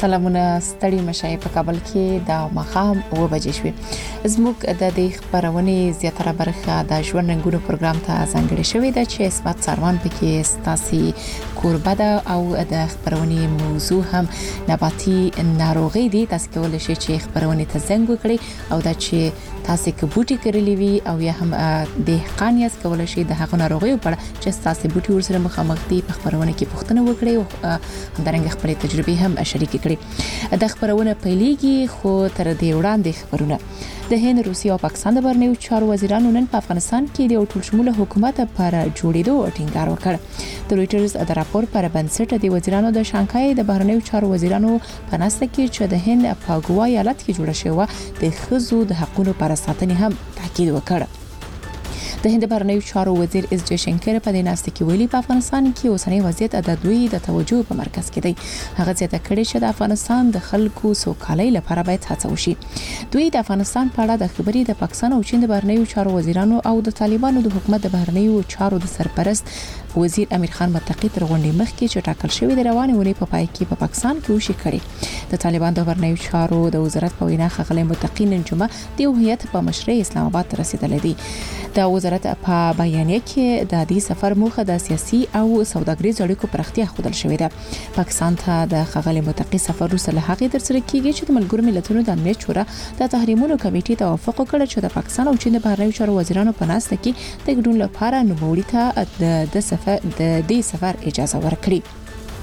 سلامونه ستړي مشای په کابل کې د مخام 9 بجې شوې. زموږ د دې خبرونه زیاتره برخه د ژوند رنګونو پروګرام ته ځانګړې شوې ده چې اسمت سروان پکې ستاسي کوربه ده او د خبرونه موضوع هم نباتي ناروغي دي. تاسو کولای شئ چې خبرونه ته زنګ وکړئ او دا چې تاسو کې بوټي کړلې وي او یا هم د قانیاس کولای شئ د هغه ناروغي په اړه چې تاسو بوټي ورسره مخامخ دي په خبرونه کې پوښتنه وکړئ او همدارنګه خپل تجربه هم شریک کړئ. د خبرونه پیلېږي خو تر دې وړاندې خبرونه د هند، روسیې او پاکستان د بهرنیو چارو وزیرانو نن په افغانستان کې د ټول شموله حکومت پر جوړېدو ټینګار وکړ. د رويټرز د راپور پر بنسټ د وزیرانو د شانګهای د بهرنیو چارو وزیرانو په ناسته کې چې د هند په ګوا ایالت کې جوړه شوې د خزو د حقوقو پر ساتنې هم تاکید وکړ. د هند بهرنیو چارو وزیر اس جیشنکر په دې ناسته کې ویلي په افغانستان کې اوسنی وضعیت د دوی د توجه په مرکز کې دی. هغه ځکه کړي چې د افغانستان د خلکو سوکالۍ لپاره باید هڅه وشي. دوی د افغانستان په اړه د خبري د پاکستان او چین د بهرنیو چارو وزیرانو او د طالبانو د حکومت د بهرنیو چارو د سرپرست وزیر امیر خان متقی تر غونډې مخکې چې ټاکل شوی د روانې ونې په پای کې په پاکستان کې وشي کړي. د طالبان د بهرنیو چارو د وزارت په وینا خغلی متقی نن جمعه د هیئت په مشرۍ اسلام آباد ته رسیدلی دی. د وزارت په بیانیه کې د دې سفر موخه د سیاسي او سوداګریزو اړیکو پراختیا ښودل شوې ده. پاکستان ته د خغلی متقی سفر وروسته له هغې ترسره کیږي چې د ملګرو ملتونو د امنیت شورا د تحریمونو کمیټې توافق وکړ چې د پاکستان او چین د بهرنیو چارو وزیرانو په ناسته کې د ګډون لپاره نوموړي ته د دې سفر اجازه ورکړي.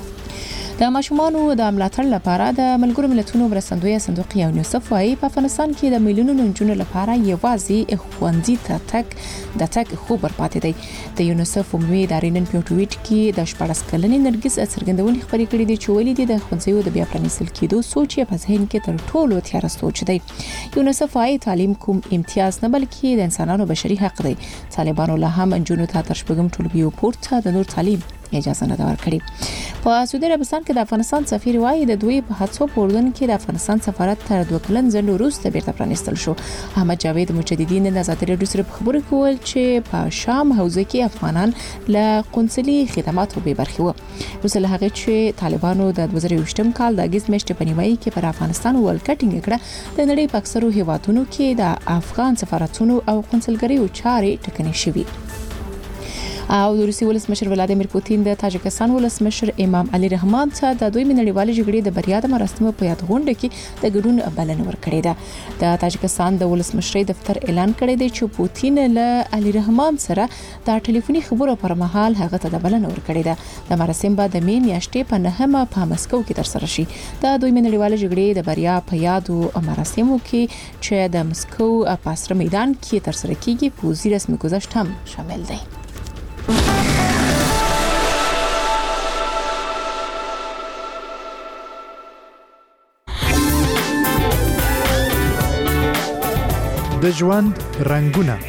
د ماشومانو د ملاتړ لپاره د ملګرو ملتونو مرستندوی صندوق یونیسف وايي په افغانستان کې د میلیونونو نجونو لپاره یوازې ښوونځي ته تک خو برپاتې دی. د یونیسف عمومي ادارې نن په ټویټ کې د 14 کلنې نرګس څرګندونې خبرې کړې دي چې ویلي دي د ښوونځیو د بیا پرانیستل کېدو سوچ یې په ذهن کې تر ټولو تیاره سوچ دی. یونیسف وايي تعلیم کوم امتیاز نه بلکې د انسانانو بشري حق دی. طالبانو له هم نجونو ته تر شپږم ټولګي پورته د نور تعلیم اجازه نه ورکړي. په سعودي عربستان کې د افغانستان سفیر وايي د دوی په هڅو په اردن کې د افغانستان سفارت تر 2 کلن ځل وروسته بیرته پرانیستل شو. احمد جاوید مجددین د ازادي راډیو سره خبرې کول چې په شام حوزه کې افغانان له قونسلي خدماتو به برخه وو. وروسته هغه چې طالبانو د 2020م کال د اگست میاشتې په نیمایي کې پر افغانستان ولکټینګ کړه د نړۍ په اکثرو هیوادونو کې د افغان سفارتونو او قونسلګریو چارې ټکنۍ شوې. او د روسي ولسمشر ولادیمیر پوتین د تاجکستان ولسمشر امام علي رحمان ته د دوی نړیوال جګړې د بریا د مراسمو په یاد غونډه کې د ګډون بلنه ورکړې ده. د تاجکستان د ولسمشر دفتر اعلان کړی دی چې پوتین له علي رحمان سره د ټلیفوني خبرو پر مهال هغه ته د بلنه ورکړې ده. د مراسم به د می میاشتې په 9مه په مسکو کې ترسره شي. د دوی نړیوال جګړې د بریا په یادو مراسمو کې چې د مسکو په اسره میدان کې ترسره کیږي په وزیر رسمي گذشت هم شامل دی. د ژوند رنګونه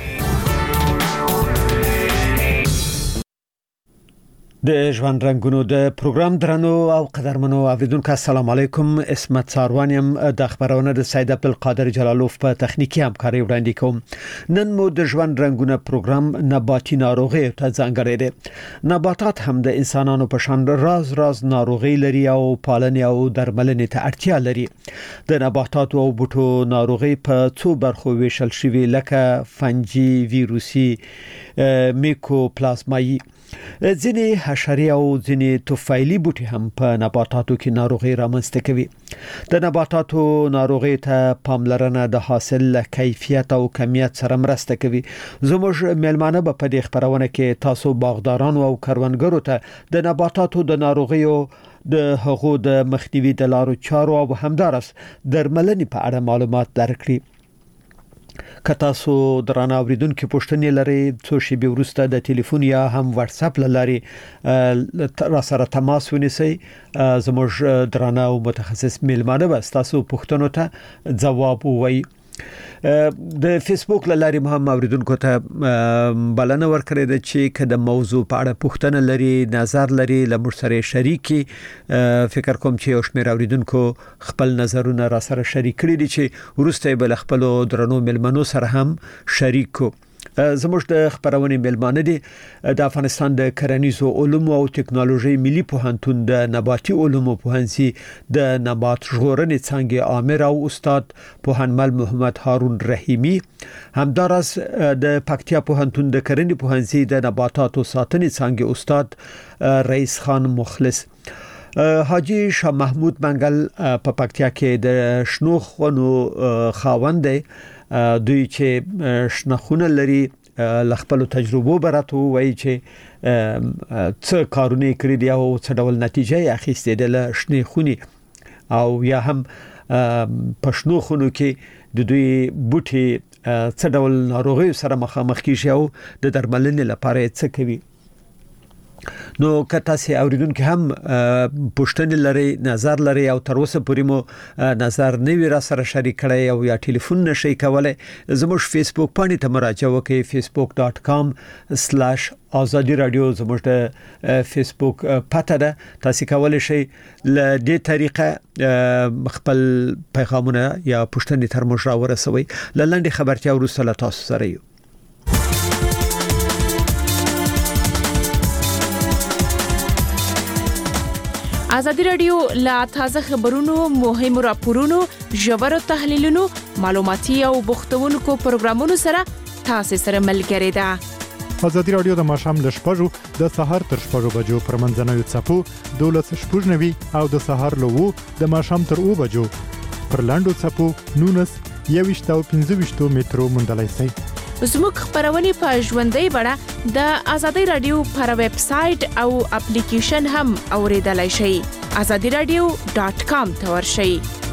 د ژوند رنګونو د پروګرام درنو او قدرمنو اوریدونکو السلام علیکم. اسمت سروان يم. د خبرونه د سید عبدالقادر جلالوف په تخنیکی همکاري وړاندې کوم. نن مو د ژوند رنګونه پروګرام نباتي ناروغي ته ځانګړی دی. نباتات هم د انسانانو په شان راز ناروغي لري او پالنې او درملنې ته اړتیا لري. د نباتاتو او بوټو ناروغي په څو برخو ویشل شوی لکه فنجي، ویروسي، میکوپلازمایي. ځینې حشري او ځینې توفیلي بوټي هم په نباتاتو کې ناروغي رامنځته کوي. د نباتاتو ناروغي ته پاملرنه د حاصل له کیفیت او کمیت سره مرسته کوي. زموږ میلمانه په دې خبرونه کې تاسو باغدارانو او کروندګرو ته د نباتاتو د ناروغیو د هغو د مخنیوي د لارو چارو او همدارس درملنې په اړه معلومات درکړي. که تاسو درانه اوریدونکو پوښتنې لرئ څو شیبې وروسته د ټلیفون یا هم واتس اپ لارې را سره تماس ونیسئ. زموږ درانه او متخصص میلمانه به تاسو پوښتنو ته ځواب ووایي. د فیسبوک لارې مهم اوریدونکو ته بلنه ورکړې ده چې کله موضوع په اړه پوښتنه لري، نظر لري، لمر سره شریکي. فکر کوم چې یو شمېر اوریدونکو خپل نظرونه را سره شریک کړي دي چې ورسته بل خپل درنو ملمنو سره هم شریکو. زموږ د خبرونې ملمانه دي د افغانستان د کرنیزو علومو او ټکنالوژي ملي پوهنتون د نباتي علومو پوهنځي د نبات ژغورنې څانګې عامر او استاد پوهنمل محمد هارون رحیمی، همدارس د پکتیا پوهنتون د کرنې پوهنځي د نباتاتو ساتنې څانګې استاد رئیس خان مخلص. حاجی شاه محمود منګل په پکتیا کې د شنو خونو خاوند دی، دوی چې شنخونه لري لخپل تجربو براتو وایي چې څه کارونه کړی دی او څه ډول نتیجه اخیستې ده له شنې خوني، او یا هم پښنو خونو کې د دوی بوټي څه ډول ناروغي سره مخامخ کیږي او د درملنې لپاره څه کوي. نو کته سي اوریدونکو هم پښتنې لري، نظر لري او تر اوسه پورې مو نظر نه وی را سره شریک کړی او یا ټلیفون نشي کولای، زموږ فیسبوک باندې ته مراجعه وکړئ facebook.com/azadi radio زموږ د فیسبوک پته ده. تاسو کولای شئ ل دې طریقه خپل پیغامونه یا پښتنې تر موږ راورسوي. لاندې خبرتیا ورسره تاسو سره یو. آزادی رادیو لا تازه خبرونو، مهمو راپورونو، ژورو تحلیلونو، معلوماتي او بوختونکو پروګرامونو سره تاسو سره ملګری ده. آزادی رادیو د ماښام له 6 د سهار تر 6 بجو پر منځنوي څپو 12:00 او د سهار له 2 د ماښام تر 2 بجو پر لاندو څپو 19 او 15 مترو مندلای شي. زموږ خبرونه په ژوندۍ بڼه د آزادی رادیو پر ویب سټ او اپلیکیشن هم اوریدلای شئ. azadiradio.com ته ورشئ.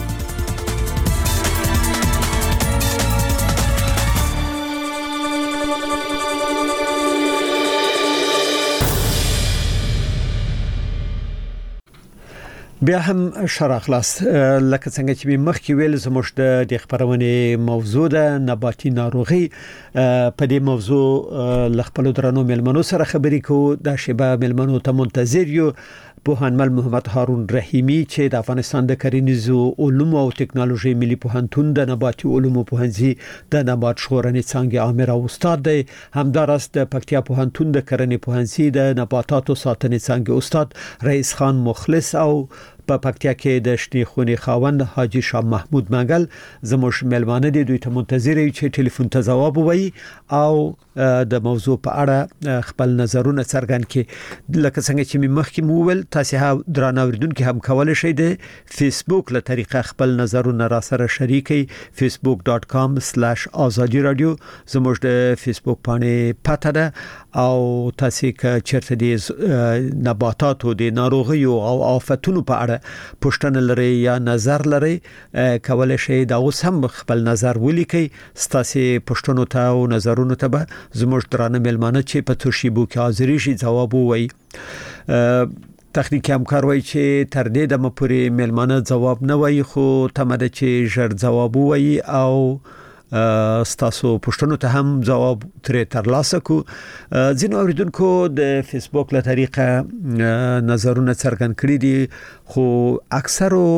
بیا هم شراخلاص لکه څنګه چې مخکې ویل زموږ د خبرونه موضوع ده نباتي ناروغي. په دې موضوع لخپل درنو ملمنو سره خبرې کوو. د شباب ملمنو ته منتظر یو. پوهنمل محمد هارون رحیمی چې د افغانستان د کرنیزو علومو او ټکنالوژي ملي پوهنتون د نباتي علومو پوهنځي د نبات ژغورنې څانګې عامر او استاد دی، همدارس د پکتیا پوهنتون د کرنې پوهنځي د نباتاتو ساتنې څانګې استاد رئیس خان مخلص او په پکتیا کې د شنې خونې خاوند حاجی شاه محمود منګل زموږ ملمانه دي. دوی ته منتظر یو چې ټلیفون ته جواب ووایي او د موضوع په اړه خپل نظرونه څرګند کړي. لکه څنګه چې مخکې مو ویل تاسو هم درنو اوریدونکو هم کولای شئ د فیسبوک له طریقه خپل نظرونه را سره شریکئ. facebook.com/azadi radio زموږ د فیسبوک باندې پته ده او تاسو که چیرته د نباتاتو د ناروغي او آفتونو په اړه پوښتنه لري یا نظر لري کولای شئ دا اوس هم خپل نظر ولیکئ. ستاسو پوښتنو ته او نظرونو ته به زموږ درانه ملمانه چې په تشریبو کې حاضر شي جواب ووایي. تخنیکی همکار وایي چې تر دې دمه پورې ملمانه جواب نه وایي، خو تمه ده چې ژر جواب ووایي او ستاسو پوښتنو ته هم جواب ترې ترلاسه کو. ځینو اوریدونکو د فیسبوک له طریقه نظرونه څرګند کړي دي، خو اکثرو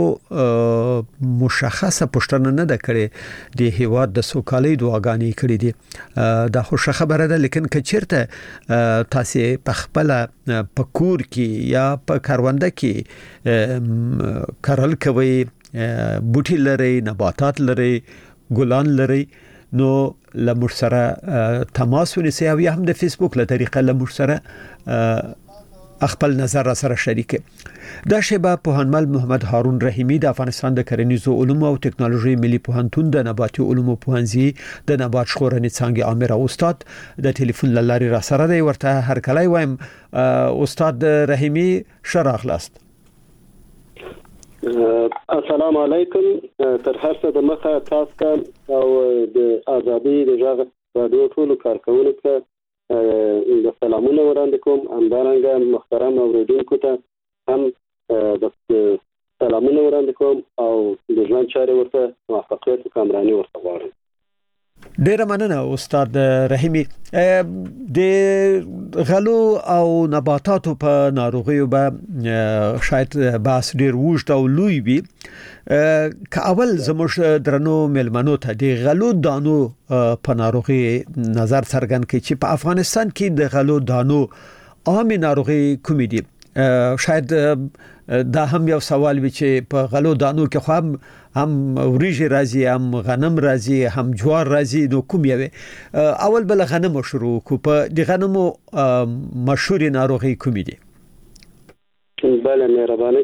مشخصه پوښتنه نه ده کړې. د هیواد د سوکالۍ دعاګانې کړې دي. دا خوشا خبره ده، لیکن که چیرته تاسو په خپل پکور کې یا په کارونده کې کارل کوي، بوټي لري، نباتات لري، ګلان لري، نو لمر سره تماس ونیسئ او یا هم د فیسبوک له طریقه لمر سره خپل نظر را سره شریکه. دا شباب پوهنمل محمد هارون رحیمی د افغانستان د کرنیزو علومو او ټکنالوژي ملي پوهنتون د نباتي علومو پوهنځي د نبات ژغورنې څانګې عامر او استاد د ټلیفون لارې را سره دی. ورته هر کله وایم استاد رحیمی شراخلاست. السلام علیکم. تر هر څه د مخه تاسو او د آزادۍ د ژغ رادیو ټول کارکونکو د سلامونه وړاندې کوم. همدارنګه محترم اوریدونکو ته هم د سلامونه وړاندې کوم او د ژوند چارې ورته موفقیت او کامراني ورته غواړم. ډیره مننه استاد رحیمی. د غلو او نباتاتو په ناروغیو به شاید بحث ډیر وژد او لوی وي. که اول زموږ درنو ملمنو ته د غلو دانو په ناروغي نظر څرګند کړي چې په افغانستان کې د غلو دانو عام ناروغي کومې دي. شاید دا هم یو سوال وي چې په غلو دانو کې خو هم وریجې راځي، هم غنم راځي، هم جوار راځي، نو کوم یو اول بل غنم شروع کو په د غنمو مشهور ناروغي کومې دي؟ بله مهرباني.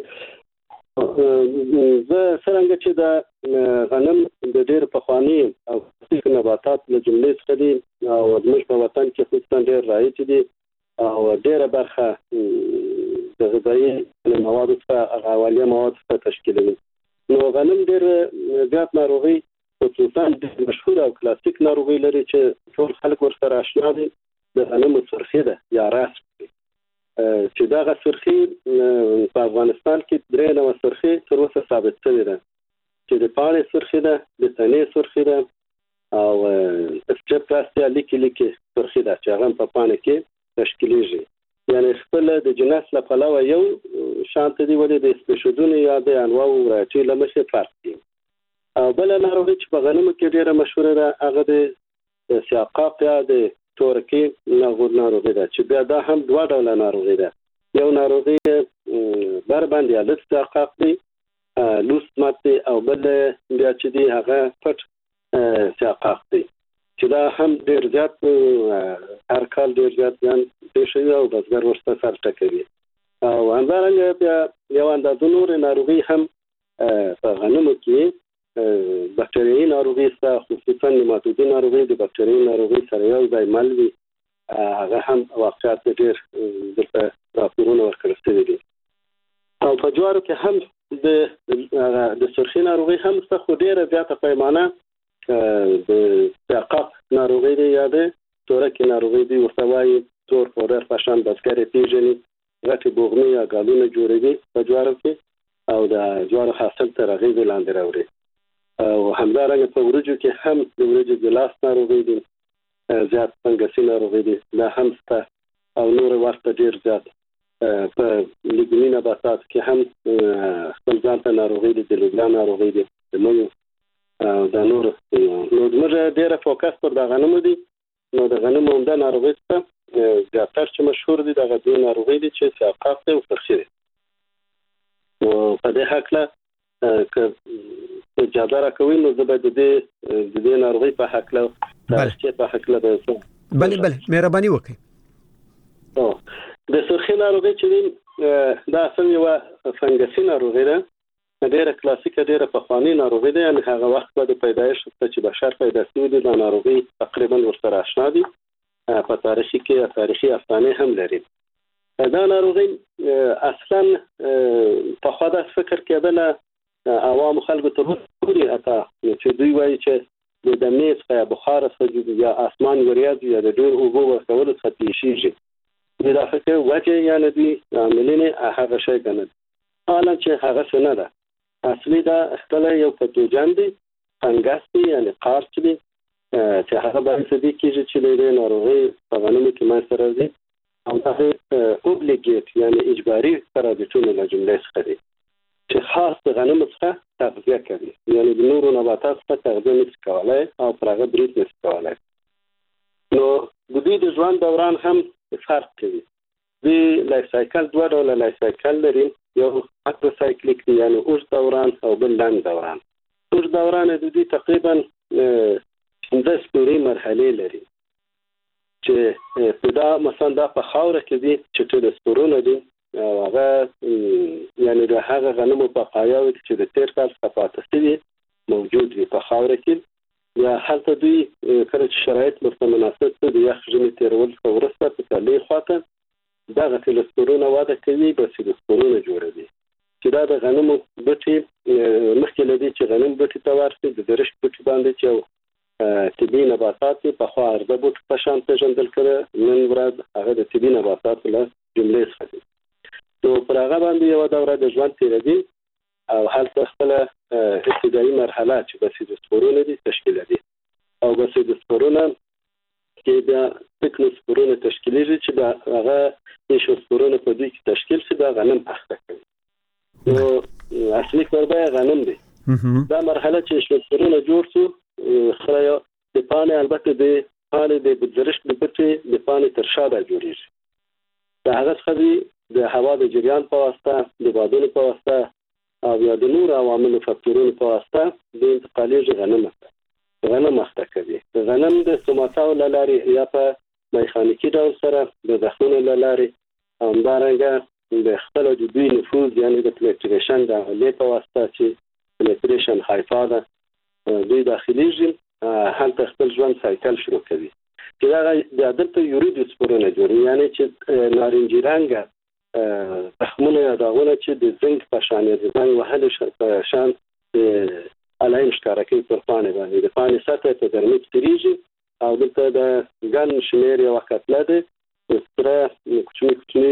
زه څنګه چې دا غنم د ډېر پخوانی او نباتات له جملې څخه دي او زموږ په وطن کې خصوصا ډېر رایج دي او ډېره برخه د غذایي موادو څخه اولیا مواد څخه تشکیلوي. نو غنم ډېر زیات ناروغي خصوصا د مشهور او کلاسیک ناروغي لري چې ټول خلک ورسره آشنا دي. د غنمو سرخي ده یا راس چې دا سرخي په افغانستان کې 3 سرخي تر اوسه ثابت شوی ده چې د پاڼې سرخي ده، د تنې سرخي ده او سټرپلاسیا لیکي سرخي ده چې هغه په پاڼې کې تشکیلیږي. یعنی خپل د جنس له پلوه یو شانت دی ولې د سپیشودونو یا د انواع ورایټي لمخې فرق دي. او بل ناروغي چې په غنمو کې ډیره مشهوره ده هغه د سیاقاق یا د تورکي ناروغي ده چې بیا دا هم دوه ډوله ناروغي ده. یو ناروغي بر باندې الف سیاقاق دی لوس ماته او بل بیا چې دی هغه پټ سیاقاق دی چې دا هم ډیر زیات هر کال ډیر زیات ځان پېښوي او بزګر ورسته سر ټکوي. او همدارنګه بیا یو اندازه نور ناروغي هم په غنمو کې بکټریايي ناروغي سره خصوصا نیماتودي ناروغي د بکټریايي ناروغي سره یو ځای مل وي. هغه هم واقعیت ډیر دلته راپورونه ورکړل شوي دي. او په جوارو کې هم د سرخي ناروغي هم څخه ډیره زیاته پیمانه د سیاقاق ناروغي دی یا د تورکي ناروغي دی ورته وایي تور پودر پشان بزګر پیژني غټي بوغمي یا ګالونه جوړوي په جوارو کې او د جوارو حاصل تر هغې لاندې راوړي. او همدارنګه په وریجو کې هم د وریجو د لاس ناروغي دی زیات فنګسي ناروغي دی دا هم شته او نور ورته ډیر زیات په لګونی نباتات کې هم خپل ځان ته ناروغي دی د لوګلا ناروغي دی د مېو دا نور نو زموږ ډیره فوکس پر د غنمو دی. نو د غنمو هم د ناروغي څخه زیاتره چې مشهور دي دغه دوه ناروغي دي چې سیاقاق دی او سرخي دی. نو په دې حقله که اجازه راکوي نو زه به د دې ناروغي په حقله په حقله بله مهرباني وکړئ. د سرخي ناروغي چې دا اصل یو فنګسي ناروغي ده، ډیره کلاسیکه ډیره پخوانی ناروغي ده. یعنی هغه وخت به د پیدایش چې بشر پیدا شوی دی دا ناروغي تقریبا ورسره آشنا دي. په تاریخي افسانې هم لري. دا ناروغي اصلا په خوا د فکر کېدله عوام خلکو ته پورې اته چې دوی وایي چې د دمې څخه یا بخار څخه یا اسمان وریاځي یا د ډېر اوبو ورکولو څخه پیښیږي. دا فکر وجه یعنی دوی عاملینې هغه شی ګڼل حالا چې هغه څه نه ده. اصلي دا خپل یو پتوجن دی فنګس دی یعنی قارچ دی چې هغه باندې دې کېږي چې د ناروغي په غنمو کې منځته راځي او دا اوبلیګیټ یعنی اجباري ترابیټونه له جملې څخه دي چې خاص د غنمو څخه تغذیه کوي. یعنی د نورو نباتاتو څخه تغذیه نشي کولای او پر هغه برید نشي کولای. نو د دې د ژوند دوران هم فرق کوي. د لایف سایکل دوه ډوله لایف سایکل لري. یو اکرو سایکلیک دی یعنی اوږد دوران او بل لنډ دوران. اوږد دوران د دې تقریبا 15 سپوري مرحله لري چې دا مثلا دا په خاوره کې دي چې ټول سپورونه دي او هغه یعنی د هغه غنمو په قایاو چې د تیر کال څخه پاتې دي موجود وي په خاوره کې یا هلته دوی کله چې شرایط ورته مناسب دي یخ ژمي تیرول ورسته په تلې خواته دغه سپورونه واده کوي بس د سپورونه جوړوي چې دا د غنمو بټي مخکې لدی چې غنم بټي ته ورسي د درش بټي باندې چې طبي نباتات په خوا ارزه بوټ په شان پیژندل کړي نن ورځ هغه د طبي نباتات له جملې څخه دي. نو پر هغه باندې یو دوره د ژوند تیرېږي او هلته خپل ابتدایي مرحله چې بس د سپورونه دي تشکیل دي او بسیط سپورونه کې بیا تکنو سپورونه تشکیلیږي چې دا هغه نشو سپورونه په دې کې تشکیل شي دا غنم اخته کوي نو اصلي کوربه غنم دی دا مرحله چې شو سپورونه جوړ شو خره د پانه البته د پانه د بذرشت د پټي د پانه تر شاده جوړیږي دا هغه څه د هوا د جریان په واسطه د بادونو په واسطه او یا د نور عواملو فاکتورونو په واسطه د انتقالي غنم اخته کوي غنم د سوماتاو لارې یا په میخانیکي ډول سره د دخلونو لارې همدارنګه د خپل د دوی نفوذ یعنی د پلیټریشن د عملیې په واسطه چې پلیټریشن هایفا ده دوی داخليږي هلته خپل ژوند سایکل شروع کوي چې دا د عادت یوریدو سپورونه جوړي یعنی چې نارنجي رنګه تخمونه داغونه چې د زنګ په شان د زنګ وهلو شان علایم شکارکی پر پانه باندې د پانه سطح ته درمت تریږي او دلته د ګن شمیر یو کتله ده ستره کوچنی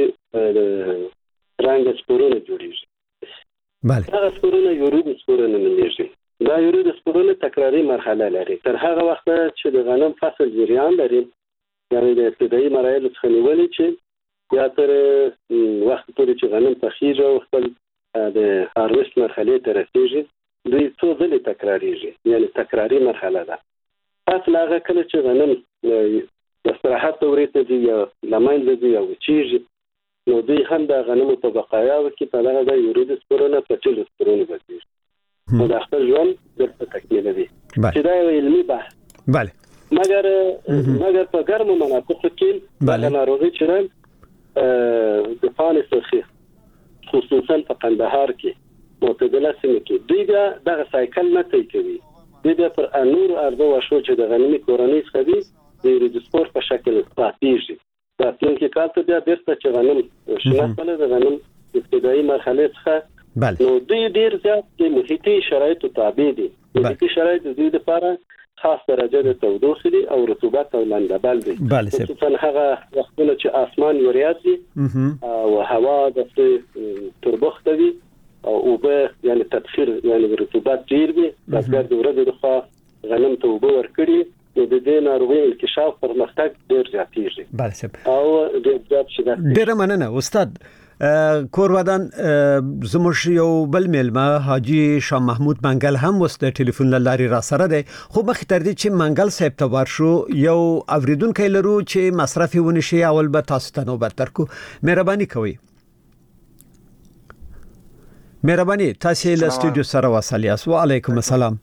رنګ سپورونه جوړیږي بله دا سپورونه یورید سپورونه نومیږي دا یورید سپورونه تکراری مرحله لري تر هغه وخت چې د غنم فصل جریان لري یعنی د ابتدایي مراحل څخه نیولې چې یا تر وخت پورې چې غنم پخیږي او خپل د هارویست مرحله ته رسیږي دوی څو ځلې تکراریږي یعنی تکراری مرحله ده اصل هغه کله چې غنم د استراحت دورې ته یا لمن دي او چیږي نو دوی هم د غنمو په بقایاو کې په دغه د یورید سپورونه په ټول سپورونه بدلېږي نو د خپل ژوند د تکمیلوي چې دا یو علمي بحث بله مګر په ګرمو مناطقو کې د ناروغي چرن د پانې سرخي خصوصا په قندهار کې معتدله سیمه کې دوی بیا دغه سایکل نه طی کوي دوی بیا پر نور ارزو شو چې د غنمي کورنۍ څخه دي د ریډسپور په شکل پاتېږي راتلونکي کال ته بیا بیرته چې غنم شناخته د غنم ابتدایي مرحله څخه نو دوی ډیر زیات د محیطي شرایطو تابع دي محیطي شرایط د دوی لپاره خاص درجه د تودوخه دي او رطوبت او لندبل دي خصوصا هغه وختونه چې اسمان وریاد دي او هوا د تربخته دي او به یعنی تدخیر یعنی رطوبت ډیر وي بسګر د ورځې د خوا غنم ته وبو ورکړي نو د دې ناروغي انکشاف پرمختګ ډیر زیاتېږي بله صاحب او د زیات شي ډیر مننه استاد کورودان زموږ یو بل میلمه حاجی شاه محمود منګل هم وست ټلیفون لاري را سره دی خو مخ تر دې چې منګل صاحب ته ورشو یو اوریدونکو لرو چې مصرف ونی شي اول به تاسو ته نوبت ترکو مهرباني کوئ مهرباني تاسو له سټوډیو سره وصل یاست وعلیکم السلام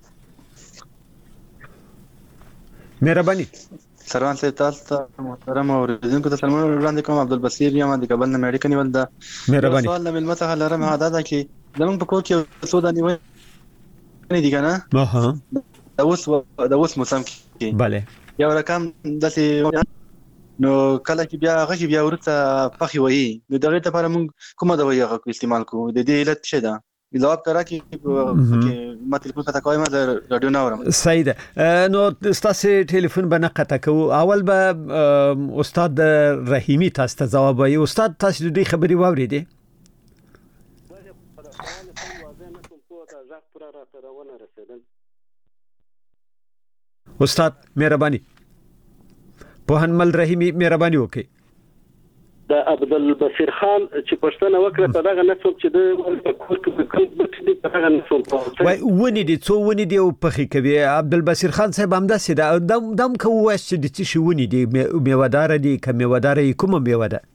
مهرباني سروان سي تاسو محترم اوریدونکو ته سلام وړاندې کوم عبدالبصیر یم د کابل نه امریکا نیول ده مهرباني سوال له ملمت څخه لرم دا ده چې زموږ په کور کې څو دانی نه دي کنه دا اوس موسم کې bale یو رقم داسې نو کله چې بیا هغه بیا ورته پخې وایي نو دغه لپاره موږ کومه دوا یې استعمال کوو د دې علت څه ده جواب کرا کې ما ټلیفون قطع کوم د رادیو نه اورم صحیح ده نو تاسو ټلیفون باندې قطع کوو اول به استاد رحیمی تاسو ته جواب وایي استاد تاسو دې خبري واورېدې استاد مهرباني پوهنمل رحیمی مهرباني وکړئ د عبدالبصیر خان چې پښتنه وکړه په دغه نسل چې د کور کې کوم بټي په دغه نسل وای ونی دي څو ونی دی او پخې کوي عبدالبصیر خان صاحب هم داسې دا دم کوو چې د څه ونی دي میوهدار دي کوم میوهدار کومه میوه ده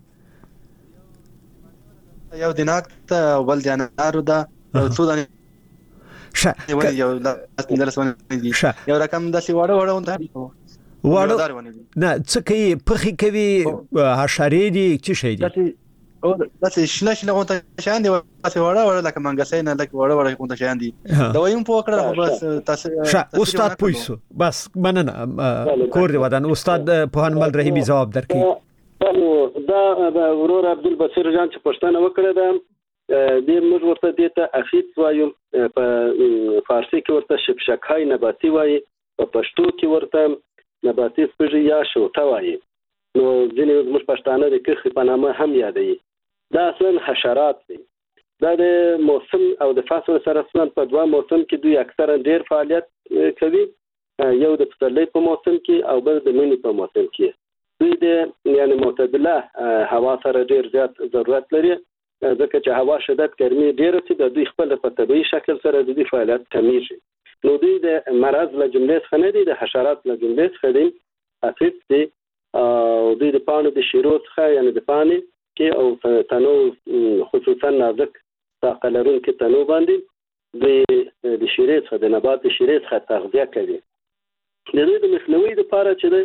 یو دیناک ته ول جنارو ده څو دانه یو یو رقم داسې وړه وړه واړو نه څه کوي پخې کوي حشرې دي څه شي دي او داسې شنه غونډه شان دي واسه وړه لکه منګسې نه لکه وړه غونډه شان دي دا وایم په کړه بس تاسو استاد پویسو بس مننه کور دی ودان استاد پوهنمل رحیمی جواب درکړي دا ورور عبدالبصیر جان چې پښتنه وکړه دا د موږ ورته دته اخیت وایو په فارسی کې ورته شپشکای نباتی وایي په پښتو کې ورته نباتي سپږی یا شوته وایي نو ځینې موږ پښتانه د کښې په نامه هم یادوي دا اصلا حشرات دي دا د موسم او د فصل سره په دوه موسم کې دوی اکثرا ډیر فعالیت کوي یو د پسرلي په موسم کې او بل د مني په موسم کې. دوی د یعنی معتدله هوا سره ډیر زیات ضرورت لري ځکه چې هوا شدت ګرمي ډیره سي د دوی خپل په طبيعي شکل سره د دې فعالیت کمیږي. نو دوی د مرض له جملې څخه نه دي د حشرات له جملې څخه دي افیت دي او دوی د پانو د شیرو څخه یعنی د پانی کې او تنو خصوصا نازک طاقه لرونکي تنو باندې د شیرې څخه د نبات د شیرې څخه تغذیه کوي. د دې د مخنیوي لپاره چې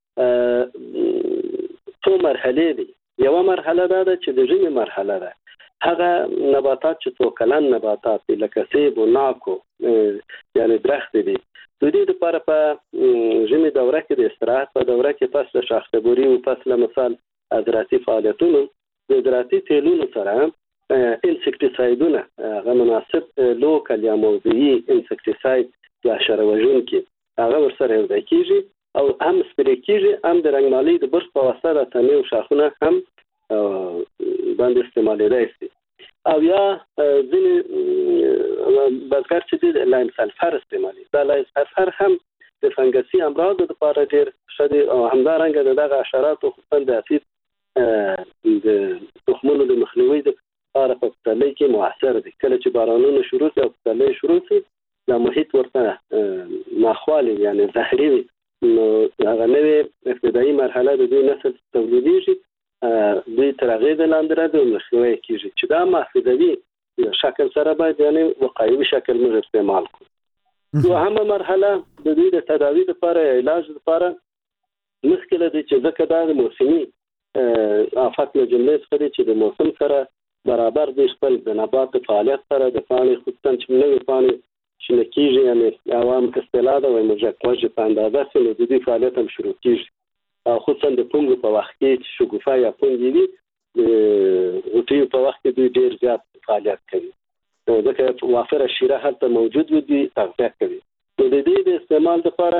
څو مرحلې دي. یو مرحله ده چې د ژمي مرحله ده. هغه نباتات چې څو کلن نباتات دي لکه سیب او ناکو یعنی درخت دي. د دې لپاره په ژمي دوره کې د استراحت په دوره کې پس د شاخصبوري او پس له مثال زراعتي فعالیتونو د زراعتي تیلونو سره انسکټیسایدونه هغه مناسب لوکل یا موضعي انسکټیساید یا حشره وژونکي هغه ورسره یو ځای کیږي او هم سپری کیږي هم د رنګمالۍ د برس په واسطه د تنې او شاخونه هم باندې استعمالېدای شي. او یا ځینې بزګر چې د لایم سلفر استعمالي دا لایم سلفر هم د فنګسي امراضو لپاره ډېر ښه دی او همدارنګه دغه حشراتو خصوصا د اسید د تخمونو د مخنیوي لپاره په پسرلي کې مؤثر دی. کله چې بارانونه شروع شي او پسرلي شروع شي د محیط ورته ناخوالي یعنی زهري وي نو هغه نوې ابتدایي مرحله د دوی نسل تولیدېږي دوی تر هغې د لاندې راځي او مخنیوی کېږي چې دا محدودوي شکل سره باید یعنی وقایوي شکل موږ استعمال کړو. دوهمه مرحله د دوی د تداوي لپاره یا علاج لپاره مشکله دی چې ځکه دا د موسمي آفات له جملې څخه دی چې د موسم سره برابر دی خپل د نبات فعالیت سره د پاڼې خصوصا چې نوې پاڼې شنه کیږي یعنی عوام کستلاده وای موږ کوجه په اندازه سره د دې فعالیت هم شروع کیږي او خصوصا د پونګ په وخت کې چې شګوفه یا پونګ وي د غوټي په وخت کې ډیر زیات فعالیت کوي ځکه وافره شیره هلته موجود وي تغذیه کوي. نو د دې د استعمال لپاره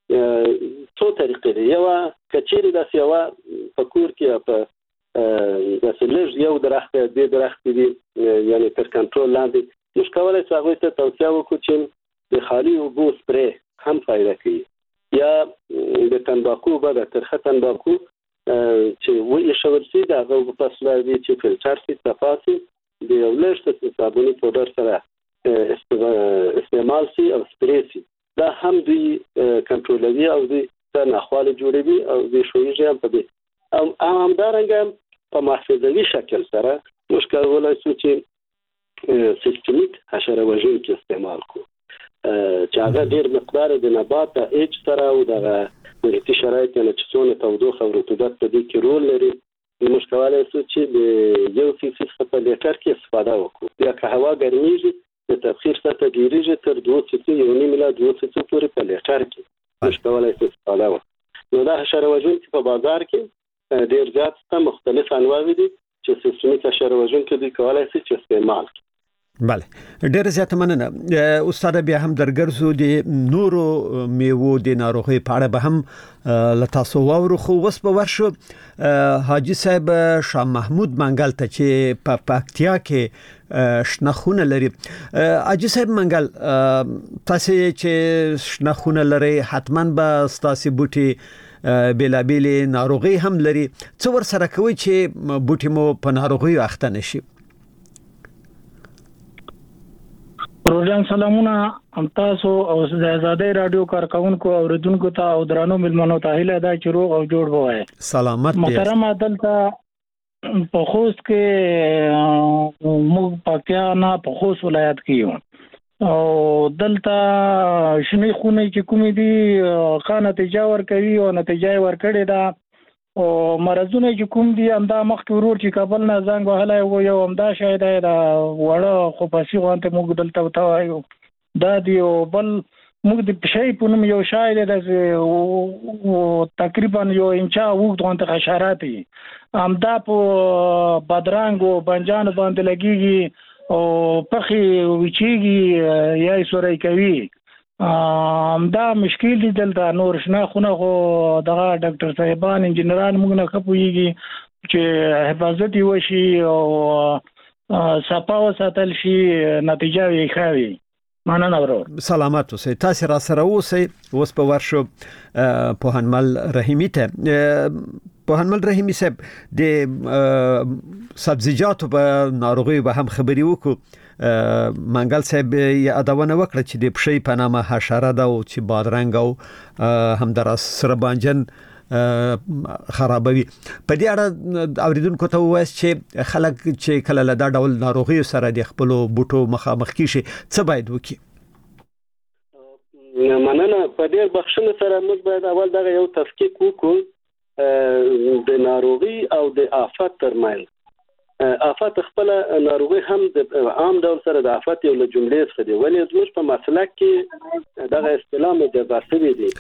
څو طریقې دي. یو کچېری د سیوا په کور کې په د سلج یو درخت د درخت دی یعنی تر کنټرول لاندې موږ کولای شو هغه ته توصیه وکړو چې د خالي اوبو سپری هم فایده کوي یا د تنباکو به د ترخه تنباکو چې وایي شول شي د هغه په فاصله دی چې فلټر شي صفا شي د یو لږ صابوني پودر سره استعمال شي او سپری شي دا هم دوی کنټرولوي او دوی څه ناخواله جوړوي او دوی شویږي هم په دې او همدارنګه په محفظوي شکل سره موږ کولای شو چې سیستمیک حشره وژونکي استعمال کو چې هغه ډیر مقدار د نبات د ایچ سره او د محیطي شرایط یعنی چې څونه تودوخه او رطوبت په دې کې رول لري. موږ کولای شو چې د 1 سي سي په لیټر کې استفاده وکړو یا که هوا ګرمیږي د تبخیر سطح ډیریږي تر 2 سي سي یو نیم لا 2 سي سي پورې په لیټر کې موږ کولای شو استفاده وکړو. نو دا حشره وژونکي په بازار کې ډیر زیات مختلف انواع دي چې سیستمیک حشره وژونکي دي کولای شي چې استعمال کړي. بله ډیر زیات مننه استاد. بیا هم درګرځو د نورو میوو د ناروغي په اړه به هم لتاسو واورو خو وس په ورشو حاجی صاحب شاه محمود منګل ته چې په پکتیا کې شنخونه لري. حاجی صاحب منګل تاسو چې شنخونه لري حتما به تاسو بوټي بلابل ناروغي هم لري څو ور سره کوي چې بوټي مو په ناروغي اخته نشي. پروژان سلامونه تاسو او د آزادۍ رادیو کارکونکو اوریدونکو ته او درانو ملمنو ته هیله ده چې روغ او جوړ وای. سلامت محترم عدالت په خوست کې موږ پکیا نه په خوست ولایت کې یو او دلته شنی خونه چې کومې دي خانه نتیجه ور کوي او نتیجه ور کړی دا او مرزونه چې کوم دي امدا مخکې ورور چې کابل نه زنګ وهلای و یو امدا شاید دا وړه خو پاسي وانته موږ دلته وتاوایو دا دی او بل موږ د پښې په نوم یو شاید د تقریبا یو انچا وګ دغه حشرات امدا په بدرنګ او بنجان باندې لګيږي او پخي وچیږي یا سوري کوي دا مشکل دي دلته. نور شنه خونه خو دغه ډاکټر صاحبان انجنيران موږ نه خپويږي چې حفاظت وشي او صفا وساتل شي نتیجه یې ښه وي. مننه ورور. سلامات اوسئ. تاسو را سره اوسئ. اوس په ورشو پوهنمل رحیمی ته. پوهنمل رحیمی صاحب د سبزیجاتو په ناروغي به هم خبري وکړو. منګل صاحب یادونه وکړه چې د پښې په نامه حشره ده او چې بادرنګ او هم در سره بانجن خرابوي. په دې اړه اوریدونکو ته وایي چې خلک چې کله له دا ډول ناروغي سره د خپل بوټو مخامخ کیږي څه باید وکړي؟ مننه. په دې بخښنه سره موږ باید اول دغه یو تفکیک وکړو د ناروغي او د آفت ترمنځ. آفت خپل ناروغي هم د عام ډول سره د آفت یو له جملې څخه دی، ولې زموږ په مسلک کې دغه اصطلاح مجاز شوی دی.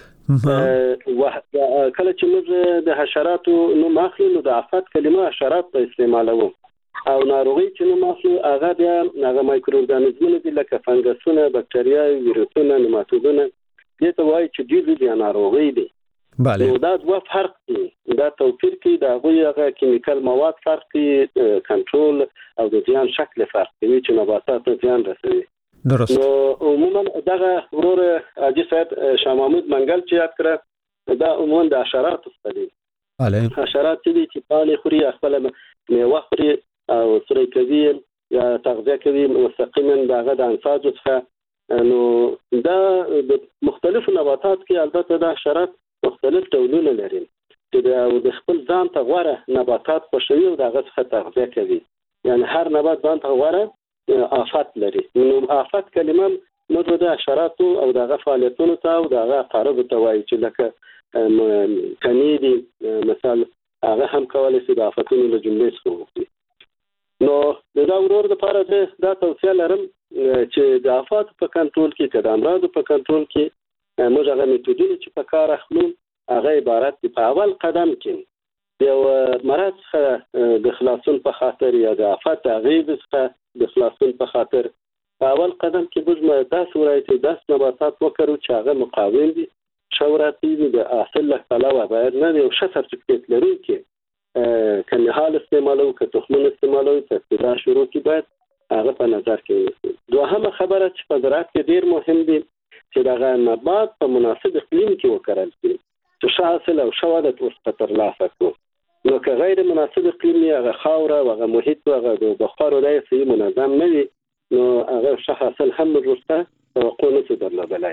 کله چې موږ د حشراتو نوم اخلو نو د آفت کلمه حشرات په استعمالوو او ناروغي چې نوم اخلو هغه بیا هغه مایکرو ارګانیزمونه دي لکه فنګسونه، بکټریاوي، ویروسونه، نیماتودونه. دې ته وایي چې دې ناروغي دي. بله. نو دا دوه فرق دي. دا توپیر کوي د هغه کیمیکل مواد فرق کوي، کنټرول او د زیان شکل فرق کوي چې نباتات ته زیان رسوي. درست. نو عموما دغه ورور حاجی صاحب شاه محمود منګل چې یاد کړ دا عموما د حشرات څخه دي. بله. حشرات چې پاڼې خوري، خپل میوه خوري او سره کوي یا تغذیه کوي مستقیما دغه د انساجو څخه. نو دا د مختلفو نباتات کې البته د حشرات مختلف ډولونه لري چې د خپل ځان ته غوړه نباتات خوښوي او دغه څخه تغذیه کوي. یعنی هر نبات ځان ته غوړه آفت لري. نو آفت کلمه موږ د حشراتو او دغه فعالیتونو ته او دغه عقارب ته وایي چې لکه کني دي مثال هغه هم کولای شي د آفتونو له جملې څخه وکړي. نو دا ورور د لپاره دا توصیه لرم چې د آفات په کنټرول کې که د امراضو په کنټرول کې موږ هغه میتودونه چې په کار اخلو هغه عبارت دي په اول قدم کې یو مرض څخه د خلاصون په خاطر یا د آفت غیب څخه د خلاصون په خاطر په اول قدم کې موږ داسې وایو چې داسې نباتات وکړو چې هغه مقاوم دي، شوراتي دي، د اصل له علاوه باید نه یو ښه سرټیفیکټ لرونکي که نهال استعمالو که تخمونه استعمالو چې ابتدا شروع کې باید هغه په نظر کې ونیسو. دوهمه خبره چې په زراعت کې ډیر مهم دي چې دغه نبات په مناسب اقلیم کې وکرل شي چې ښه حاصل او ښه وده ورڅخه ترلاسه کړو. نو که غیر مناسب اقلیم یې هغه خاوره او هغه محیط او هغه د بخارو دی صحیح منظم نه وي نو هغه ښه حاصل هم ورڅخه توقع نشي درلودلی.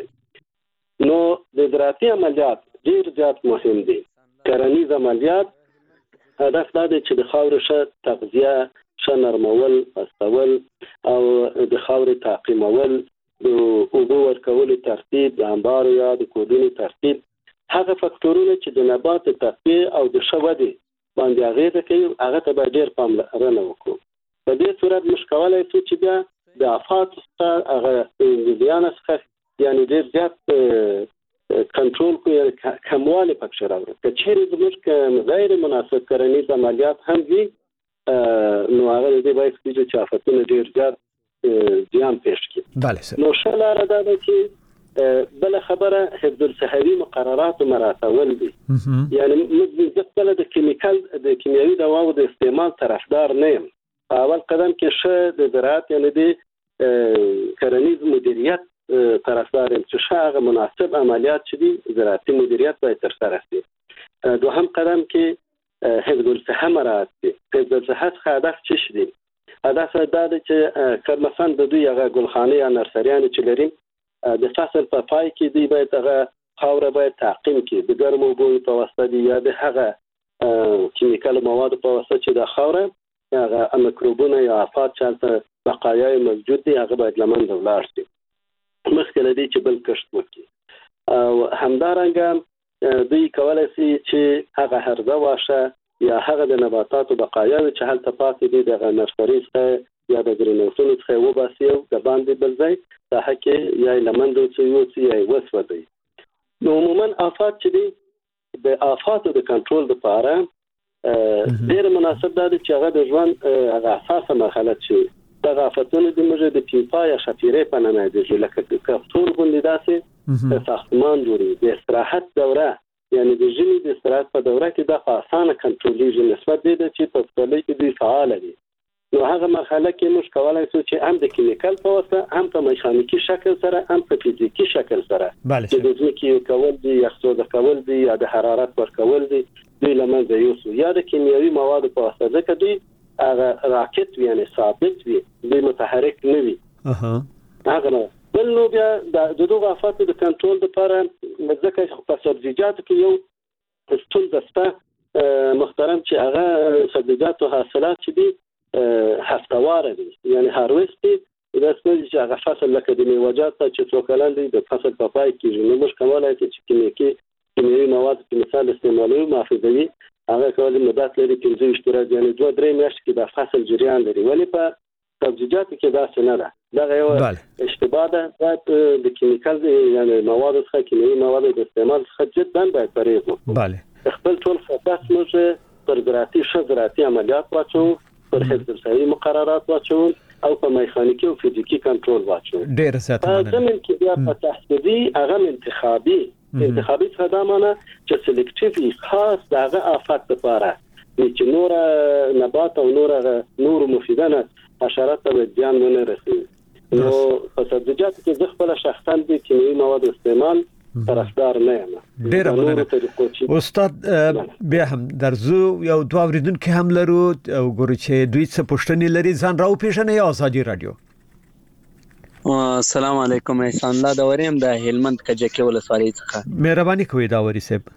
نو د زراعتي عملیات ډیر زیات مهم دي. کرنیز عملیات هدف دا دی چې د خاورې ښه تغذیه، ښه نرمول، پستول او د خاورې تعقیمول، د اوبو ورکولو ترتیب، د انبارو یا د کودونو ترتیب، هغه فاکتورونه چې د نبات د تغذیې او د ښه ودې باندې اغیزه کوي هغه ته به ډیر پاملرنه وکړو. په دې صورت موږ کولی شو چې بیا د آفاتو څخه هغه د زیان څخه یعنې ډیر زیات کنټرول کړو یا کموالی پکې راوړو. که چیرې زموږ غیر مناسب کرنیز عملیات هم وي نو هغه د دې باعث کېږي چې آفتونه ډیر زیات زیان پیښ کړي. بله سر. نو ښه لاره دا ده چې بل خبره حفظ الصحوي مقررات مراعاتول دي. یعنی موږ خپل د کیمیکل د کیمیاوي دواو د استعمال طرفدار نه یم. په اول قدم کې ښه د زراعت یعنی د کرنیز مدیریت طرفدار یم چې ښه هغه مناسب عملیات چې دي زراعتي مدیریت باید ترسره شي. دوهم قدم کې حفظ الصحه مراعات دي. حفظ الصحه څخه هدف څه دي؟ هدف دا دی چې که مثلا د دوی هغه ګلخانې یا نرسریانې چې لري د فصل په پای کې دوی باید هغه خاوره باید تعقیم کړي د ګرمو اوبو په واسطه دي یا د هغه کیمیکل موادو په واسطه چې د خاوره هغه میکروبونه یا آفات چې هلته بقایای موجود دي هغه باید له منځه ولاړ شي مخکې له دې چې بل کښت وکړي. او همدارنګه دوی کولی شي چې هغه هرزه واښه یا هغه د نباتاتو بقایاوي چې هلته پاتې دي د نرسري څخه یا د ګرین هاوسونو څخه وباسي او د باندې بل ځای ساحه کې یا له منځه وڅوي یا وسوځي. نو عموما آفات چې دي د آفاتو د کنټرول لپاره ډېر مناسب ده چې هغه د ژوند هغه اساسه مرحله چې دغه آفتونه د موږ د پیپا یا شفیرې په نامه یادېږي لکه کفتور غوندې داسې ساختمان جوړوي. د استراحت دوره یعنی د ژمي د استراحت په دوره کې دا په اسانه کنټرولېږي نسبت دې ده چې په پسرلي کې دوی فعاله دي. نو هغه مرحله کې موږ کولای شو چې هم د کیمیکل په واسطه هم په میخانیکي شکل سره هم په فزیکی شکل سره چې د ځمکې کول دي یا څه کول دي یا د حرارت ورکول دي د لمنځه یوسو یا د کیمیاوي موادو په واسطه ځکه دوی هغه راکټ یعنی ثابت وي د متحرک نه وي هغه بل نو بیا د دغه افاتو د کنټرول لپاره ځکه په سبزیجاتو کې یو ټول دسته محترم چې هغه سبزیجاتو حاصلات چې دي هفتواره دي یعنی هارویست دي د اسمه چې هغه فصل لکه د میوه‌جات چې څو کلن دي د فصل په پای کې نو موږ کولای شو چې کیمیاوي مواد په مثال استعمالوي محافظوي هغه کولای مدت لري 15 اشتراک یعنی 2-3 میاشتې کې د فصل جریان لري ولی په سبزیجاتو کې داسې نه ده دا یو اشتباه ده د کیمیکل یعنی مواد څخه کیمیاوي مواد د استعمال څخه جدا باید پرهیز وکړو بله خپل ټول فوکس موږ پر زراعتي عملیات واچو پر حفظ الصحي مقررات واچو او په میخانیکی او فزیکی کنټرول واچو ډیر زیات زمين کې بیا په تحصیلي هغه انتخابي څه دا معنی چې سلیکټیولی خاص دغه آفات لپاره چې نور نبات او نور مفیدانه حشرات ته ځان ونه رسي نو په سبزیجاتو کې د خپل شخصا د کیمیاوي مواد استعمال طرفدار نه یم. ډیر مننه استاد. بیا هم درځو یو دوه اوریدونکو هم لرو او ګورو چې دوی څه پوښتنې لري ځان راو پیژنې یا ازادي رادیو. السلام علیکم احسان الله دوریم د هلمند کجکه ولسوالۍ څخه. مهرباني کوئ داوري صاحب.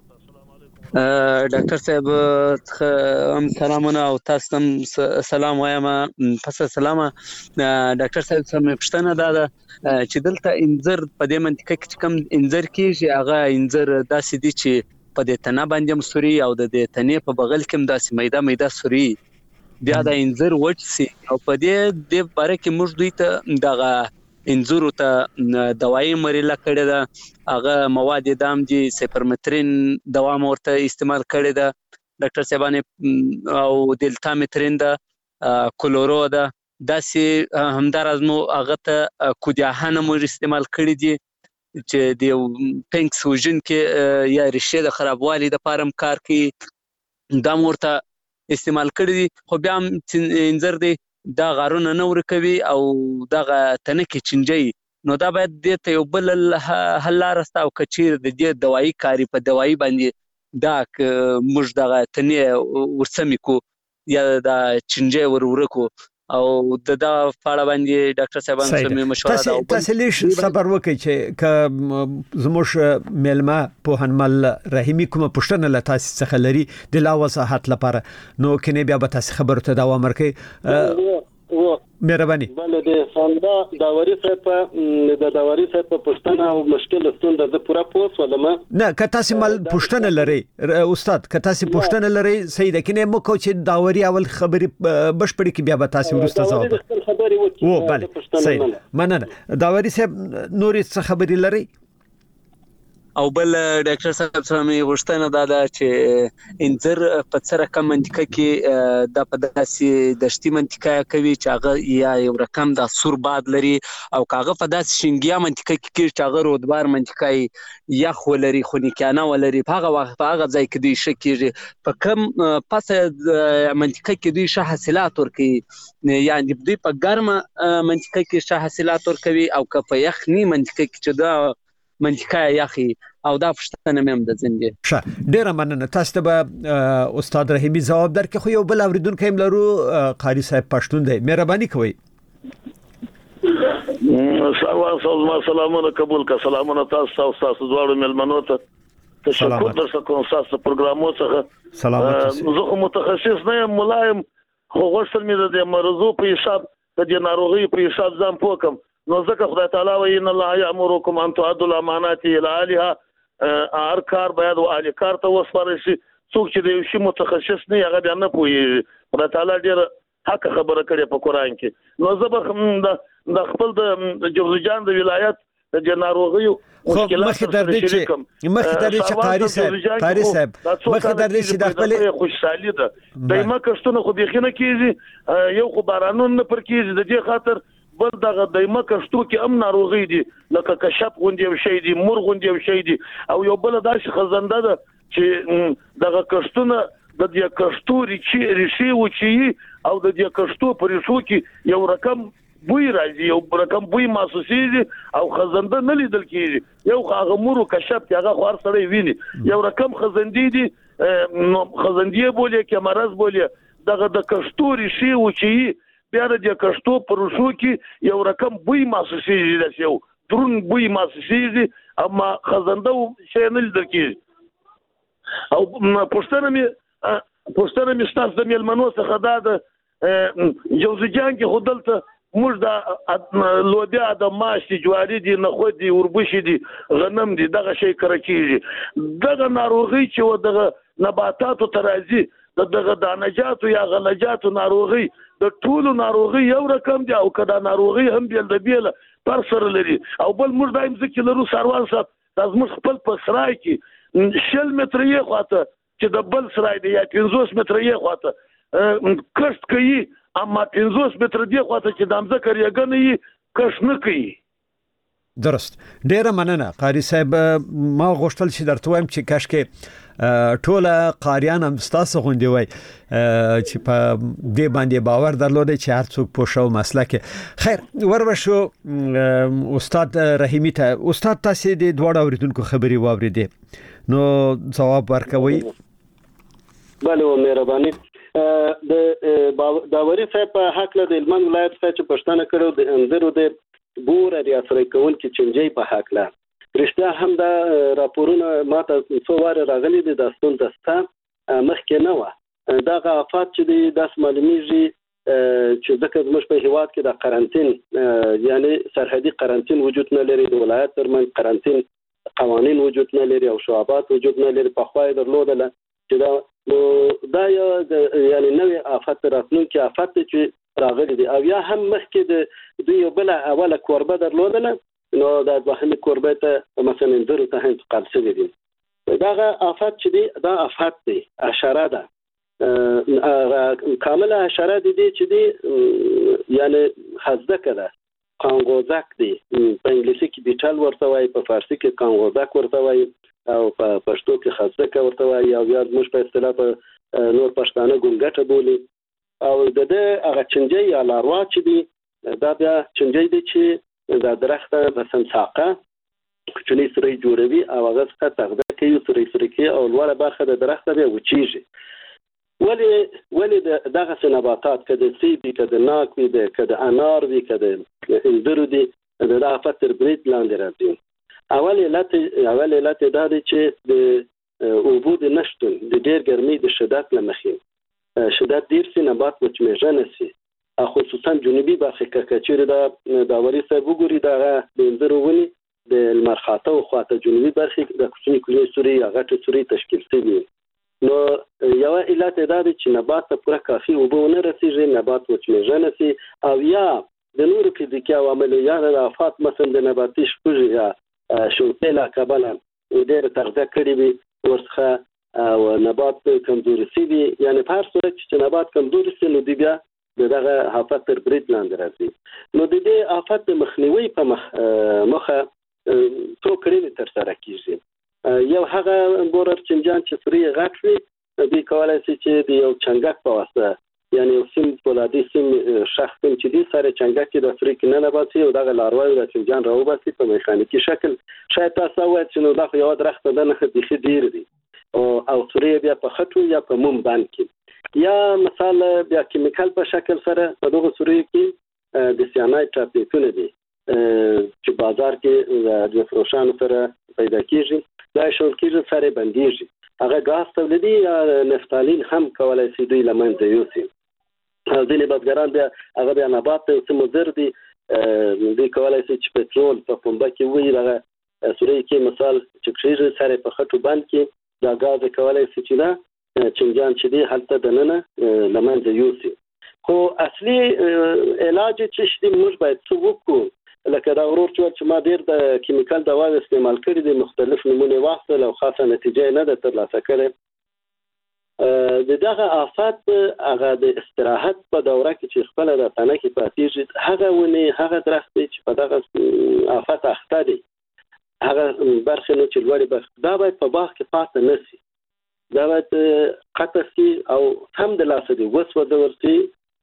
ډاکټر صاحب هم سلامونه او تاسو هم سلام وایم. پس سلام ډاکټر صاحب سم پښتنه ده چې دلته انځر په دې منطقه کې کوم انځر کېږي هغه انځر داسې دي چې په دې تنه باندې مسوري او د دې تنې په بغل کې داسې میده سوري بیا د انځر وچ سي او په دې باره کې موږ دوی ته دغه انځور ته دوايي مریله کړې ده هغه مواد دام دي سپرمترین دوا ورته استعمال کړې ده ډاکټر صاحبانه او دلتامترین ده کلورو ده داسې همدارازمو هغه ته کودیاهانه مو استعمال کړی دي چې د پینک سوژن کې یا ریشه د خرابوالي د پارم کار کوي دا ورته استعمال کړی دي خو بیا انځر دی دا غارونه نه ورکوي او دا تنکي چنجي نو دا باید د ته یو بل حل لارسته او کچیر د دې دوايي کاری په دوايي باندې دا موږ دغه تنې ورسمې کو یا دا چنجي ورکو او دا فاړه باندې ډاکټر صاحبان سمې مشوره دا تاسو لیش صبر وکړئ چې ک زموږ ملما په هنمل رحیمی کومه پښتنه ل تاسو څخه لري د لا وضاحت لپاره نو کنه بیا به تاسو خبرته دا دوام ورکړئ. مهرباني. بل د فندا داوري صاحب د داوري صاحب په پښتنه او مشکل ستون د پورا پوس ولما نه کته سي مل پښتنه لري استاد کته سي پښتنه لري سید کنه مو کو چې داوري اول خبري بشپړي کې بیا به تاسو ورسته ځواب او بله سید مننه داوري صاحب نوري څه خبري لري او بل ډاکټر صاحب سره مې غوښتنه دا چې انځر په څه رقم منطقه کې د پداسي دشتي منطقه کوي چې هغه یا یو رقم د سور باد لري او کاغه په داسي شنګیا منطقه کې چې هغه رودبار منطقه یا خولري خونیکانه ولري په هغه وخت په هغه ځای کې دوی شکیږي په کم پس منطقه کې دوی شه حاصلات ورکوي یعنی دوی په ګرمه منطقه کې شه حاصلات ورکوي او که په یخني منطقه کې چې دا منطقه یخي او دا پښتنه مې هم د زندې ښه ډیر مننه تاسو ته به استاد رحیمی جواب درکې خو یو بل اوریدونکو هم لرو قاری صاحب پښتون دی مهرباني کوئ. سلامونه قبول کا سلامونه تاسو دواړو ملمنو ته تشکر درته کوم تاسو پروګرامو څخه سلامات زه متخصص نه یم ملایم خو غوښتل مې د مرزو په حساب د ناروغي په حساب ځم پوکم نو ځکه خدای تعالی وایي ان الله یامرکم ان تؤدوا الامانات الى اهلها هر کار باید او اهل کار ته وسپارل شي څوک چې د یو شی متخصص نه هغه بیا نه پوي خدای تعالی ډیر حق خبره کړي په قران کې نو زه د خپل د جوزجان د ولایت د ناروغي مخکې درځي چې قاری صاحب مخکې درځي چې د خپل خوشحالي ده دایمه کښتونه خو بيخنه کیږي یو خو بارانون نه پر کیږي د دې خاطر بل دغه دایمه کښتو کې هم ناروغي دي لکه کشپ غوندي او شي دي مور غوندي او شي دي او یو بل داسې خزنده ده چې دغه کښتونه د دې کښتو ریشي وچی او د دې کښتو په ریشو کې یو رقم بوی راځي یو رقم بوی محسوسيږي او خزنده نه لیدل کیږي یو هغه مورو کشف کې هغه خور سره ویني یو رقم خزندې دي خزندې بولې کې مرز بولې دغه د کښتو ریشي وچی بیا د کښتو پر ریشو کې یو رقم بوی محسوسيږي د یو درون بوی محسوسيږي اما خزنده شي نه لیدل کیږي او پښتنه می ستاسو د میلمنو څخه دا د جوزجان کې خودلته موږ د لوبیا د ماشي جواری دي نخود دي وربشي دي غنم دي دغه شی کرکیږي دغه ناروغي چې و دغه نباتاتو ترازی دغه دانجاتو یا غلجاتو ناروغي د ټولو ناروغي یو رقم دي او کدا ناروغي هم بیل پر سره لري او بل موږ دایم ځکه لرو سروان صاحب تاسو موږ خپل په سرای کې 100 متر یې خواته چې د بل سرای دی یا 500 متر یې خواته کښت کوي اما 500 متر دی خواته چې دامزه کریګنه یې کښ نه کوي درست ډیره مننه قاری صاحب ما غوښتل چې درته وایم چې کاش کې ټوله قاریان هم تاسو غونډي وای چې په دې باندې باور درلودي چې هر څوک پوښو مسلک خیر ورشو استاد رحیمی ته استاد تاسو د دوړ اوریدونکو خبري واوریدې نو جواب ورکوي بله و مهرباني د داوري صاحب په حق له هلمند ولایت څخه چې پښتنه کړو د انځرو د بور ریاست کول کې چنجي په حق له رښتیا هم دا راپورونه ماته څو واره راغلي دي د ستون دستا مخکې نه و دا غافات چې د معلومیږي چې ځکه زموږ په هیواد کې د قرنټین یعنی سرحدي قرنټین وجود نه لري د ولایت ترمن قرنټین قوانین وجود نه لري او شعبات وجود نه لري په خوای درلودله چې دا یو یعنی نوې آفت راتلونکي آفت چې راغلي دي او یا هم مخکې د دوی بل اوله کوربه درلودله نو د دوهمه کوربه ته مثلا انځرو ته انتقال شوی دي دا آفت چې دی دا آفت دی اشاره ده کامله اشاره دي چې دی یعنی حزدک ده قانغوزک دی په انګلیسي کې بیټل ورته وایي په فارسی کې قانغوزک ورته وایي او په پښتو کې خزدک ورته وایي او یا موږ په اصطلاح په نور پښتانه ګونګټه بولي او د دې هغه چنجي یا لاروا چې دی دا بیا چنجي دی چې د درخته د سمساقه کوچنی سری جوړوي او هغه څخه تغذیه کوي سری کې او لوړه برخه د درخته بیا وچیږي ولی دغه نباتات کده سیبی کده ناک وي کده انار وي کده انځر دي دا فتر برید لاندې راځي اول علت دا دی چې د اوبو د نشتون د ډیر ګرمۍ د شدت لمخې شدت ډیر سي نبات وچمېږه نسی خصوصا جنوبي برخه کې کچېره دا داوري صاحب وګوري دا د انځر ونی د المرخاته او خواته جنوبي برخه د کوچني سوري غټه سوري تشکیل شوی نو یو علت دا دی چې نبات ته پوره کافي اوبو نه رسیږي نبات وچمېږه نسی او یا د نورو فزیکي عوامل یا د آفات مثلا د نباتي شپږ یا شوتله کابل ډېر تغذیه کړې وي ورڅخه او نبات کمزوري سي وي یعنی په هر صورت چې نبات کمزوري سي نو دی بیا دغه آفت تر برید لاندې راځي نو د دې آفت مخنیوي په مخه څو کړنې تر سره کیږي یو هغه بورر چنجان چې سوري غټ وي دوی کولای شي چې د یو چنګک په واسطه یعنی سیم فولادي سیم شخص چې دې سره چنګک د افریقا نه نباتي او دغه لاروي د چنجان راوباسي په میخانیکي شکل شاید تاسو وایئ چې نو دا یو درخت ده نه دي ډیر دي او سوري بیا په خټو یا په موم باندې یا مثال بیا کیمیکل په شکل سره په دغه سوري کې د سیانایت ټاپلیټونه دي چې بازار کې د فروشانو سره پیدا کیږي دا شول کېږي سره بنديږي هغه غاز تولیدي یا نفتالین هم کولای شي دوی لمنځه یوسي ځینې بزګران بیا هغه بیا نبات ته مضر دي دوی کولای شي چې پټرول په پمپه کې وي دغه سوري کې مثال چې کېږي سره په خټو باندې کې دا غاز کولای شي چې دا چنجان چې دی هلته دننه لمنځه یوسي خو اصلي علاج چې موږ باید څه وکړو لکه دا ورور چې ما ډیر د کیمیکل دواوې استعمال کړې دي مختلف نمونه واخیستل او خاصه نتیجه نه ده ترلاسه کړې دغه آفات هغه د استراحت په دوره کې چې خپل راتنه کې پاتېږي هغه ونی هغه درخت چې په دغه آفات اخته دي هغه برخه نو چې لوړې برخه دا باید په باغ کې پاتې نشي دا باید قطع شي او هم د لاسه دی وسوځول شي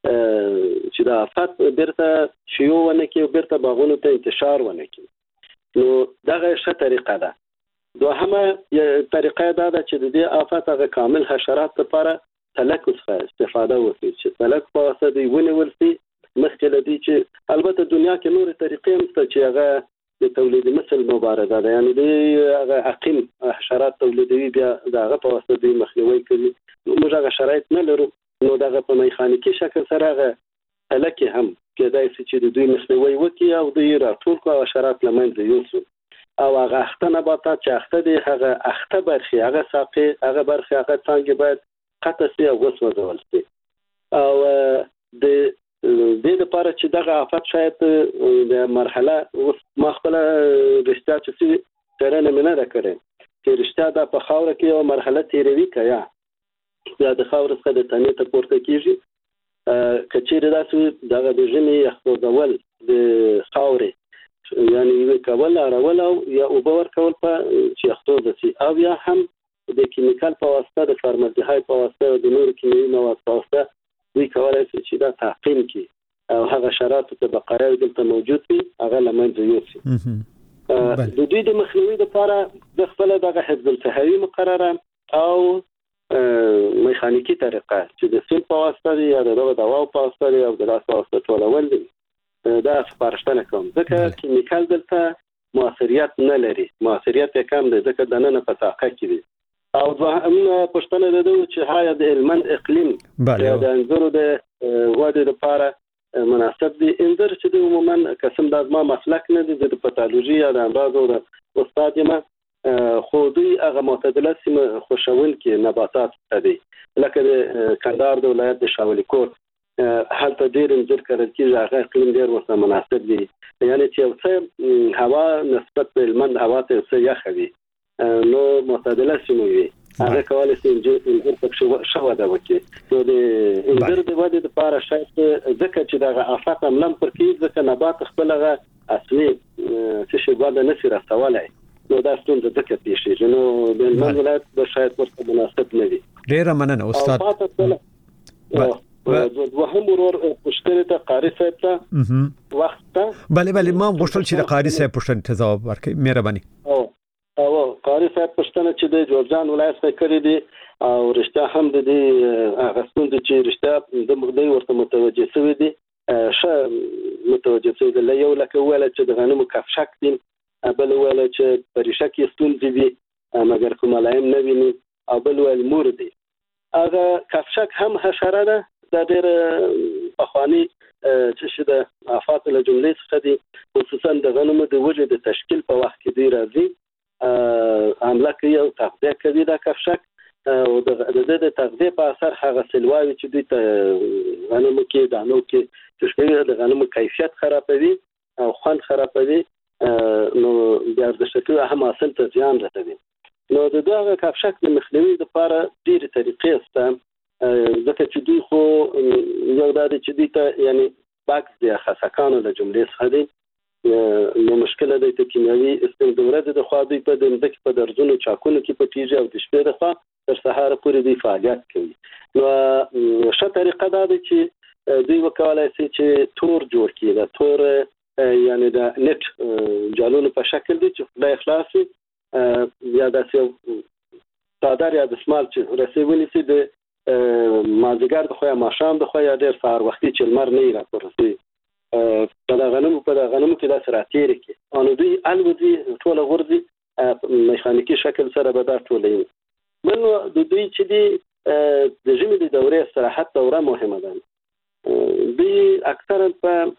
چې دا آفات بیرته شیو ونه کې او بیرته باغونو ته انتشار ونه کې. نو دغه ښه طریقه ده. دوهمه طریقه دا ده چې د دې آفات هغه کامل حشرات لپاره تلک څخه استفاده وکړي چې تلک په واسطه دی ونیول شي مخکې لدی چې البته دنیا کې نور طریقې هم شته چې هغه د تولید مثل مبارزه ده، یعنی د هغه عقیم حشرات تولیدوي بیا دغه په واسطه دی مخنیوي کوي. موږ هغه شرایط نه لرو، نو دغه په میخانیکي شکل سره هغه تلک هم کېدای شي چې د دوی مخنیوي وکړي او دوی راټول کړي او حشرات له منځه یوسي. او هغه اخته نباتات چې اخته دي هغه اخته برخې هغه ساقې هغه برخې هغه څنګه باید قطع شي او وسوځول شي. او د دې لپاره چې دغه آفت شاید د مرحله ما خپل رښتیا چې ترنه منه ده کړې چې رښتیا د په خاور کې یو مرحله تیروي کیا یا د خاور څخه د تنې ته پورته کیږي کچېره داسې دغه د ژمي یخودول د خاورې یعنی یو کول راول او یا اوبور کول په چې یخود شي او یا هم د کیمیکال په واسطه د فارمالدهاید په واسطه د نور کیمیاوي مواد په واسطه دوی کولای شي چې دا تعقیم کړي او هغه شرایط ته بقایاوي دلته موجود وي هغه لمنځه یوسي. د دوی د مخنیوي لپاره د خپل دغه حفظ الصحوي مقرره او میخانیکی طریقه چې د سیل په واسطه یا د دوا په واسطه او د لاس په واسطه ټولول دي دا سپارښتنه کوم ځکه کیمیکال دلته موثریت نه لري، موثریت یې کم دی ځکه د نن په ساقه کې دي. او دوه پښتنه ده چې هاي د هلمند اقلیم د انځورو د وادي لپاره مناسب دي. انځر چې د عموما قسم د ما مسلک نه دي د پاتولوژي یا د امراضو د استاد ما خو دوی هغه معتدله سیمه خوشول کې نباتات دي لکه د کندهار د ولایت د شاولی کوټ هلته ډیر انځر کړل چې هغه اقلیم ډیر ورته مناسب دي، یعنی چې څه هوا نسبت د هلمند هوا ته څه یخ وي نو معتدله سیمه وي هغه کولای شي انځر پکې شو دا وکړي. نو د انځر د ودې لپاره شاید ځکه چې دغه آفات عملاً پر کې ځکه نبات خپلغه اصلي څه شی باندې نشي راستولای نو دا ستونزه ځکه پیښیږي. نو د هلمند ولایت به شاید ورته مناسب نه وي. ډیره مننه استاد. وهم ورور پښتنه ته قاری صاحب ته وخت ته بله ما غوښتل چې د قاری صاحب پښتنه ته جواب ورکړي. مهرباني. او قاری صاحب پښتنه چې د جورجان ولایت څخه کړی دي او رښتیا هم د دې غسون د چې رښتیا د مخدي ورته متوجه شوی دي ښه متوجه شوی دی. یو لکه ولا چې د غنمو کفشک دي بل ولا چې پریشک یې ستون دي مګر کوم لایم نه ویني او بل ول مور دي. هغه کفشک هم حشره ده د ډېر پخوانی چې شته آفات له جملې څخه دي خصوصا د غنمو د وجود د تشکیل په وخت کې دی راځي عمله کوي او تغذیه کوي دا کفشک او د تغذیه په اثر هغه سلواوي چې د غنمو کې دانو کې چې د غنمو کیفیت خرابوي او خوند خرابوي نو د ارزښتونو هم اصل ته زیان رسوي. نو دغه کفشک د مخنیوي لپاره ډېرې طریقې شته ځکه چې دوی خو یو دا چې دوی ته یعنی باکس د خسکانو د جملې څخه دي نو مشکله ده چې کیمیاوي استمرار د خو دوی په د ځکه په درزونو چاکونو کې پټیږي او د شپې د خوا تر سهار پورې دی فعالیت کوي. نو ښه طریقه ده چې دوی وکولای شي چې تور جوړ کړي دا تور یعنی د نت جالونو په شکل دي چې خدای خلاصي یا د صادر یا د سمال چې رسېونی سي د مازیګر د خو یا ماشام د خو یا ډېر سهار وختي چې لمر نه راځي په غنمو کې دا سراتیر کې انو دوی الوزي ټوله غورځي میخانیکی شکل سره به دا ټولې. بل د دوی چې دی د ژمي د دورې استراحت دوره مهمه ده. دوی اکثرا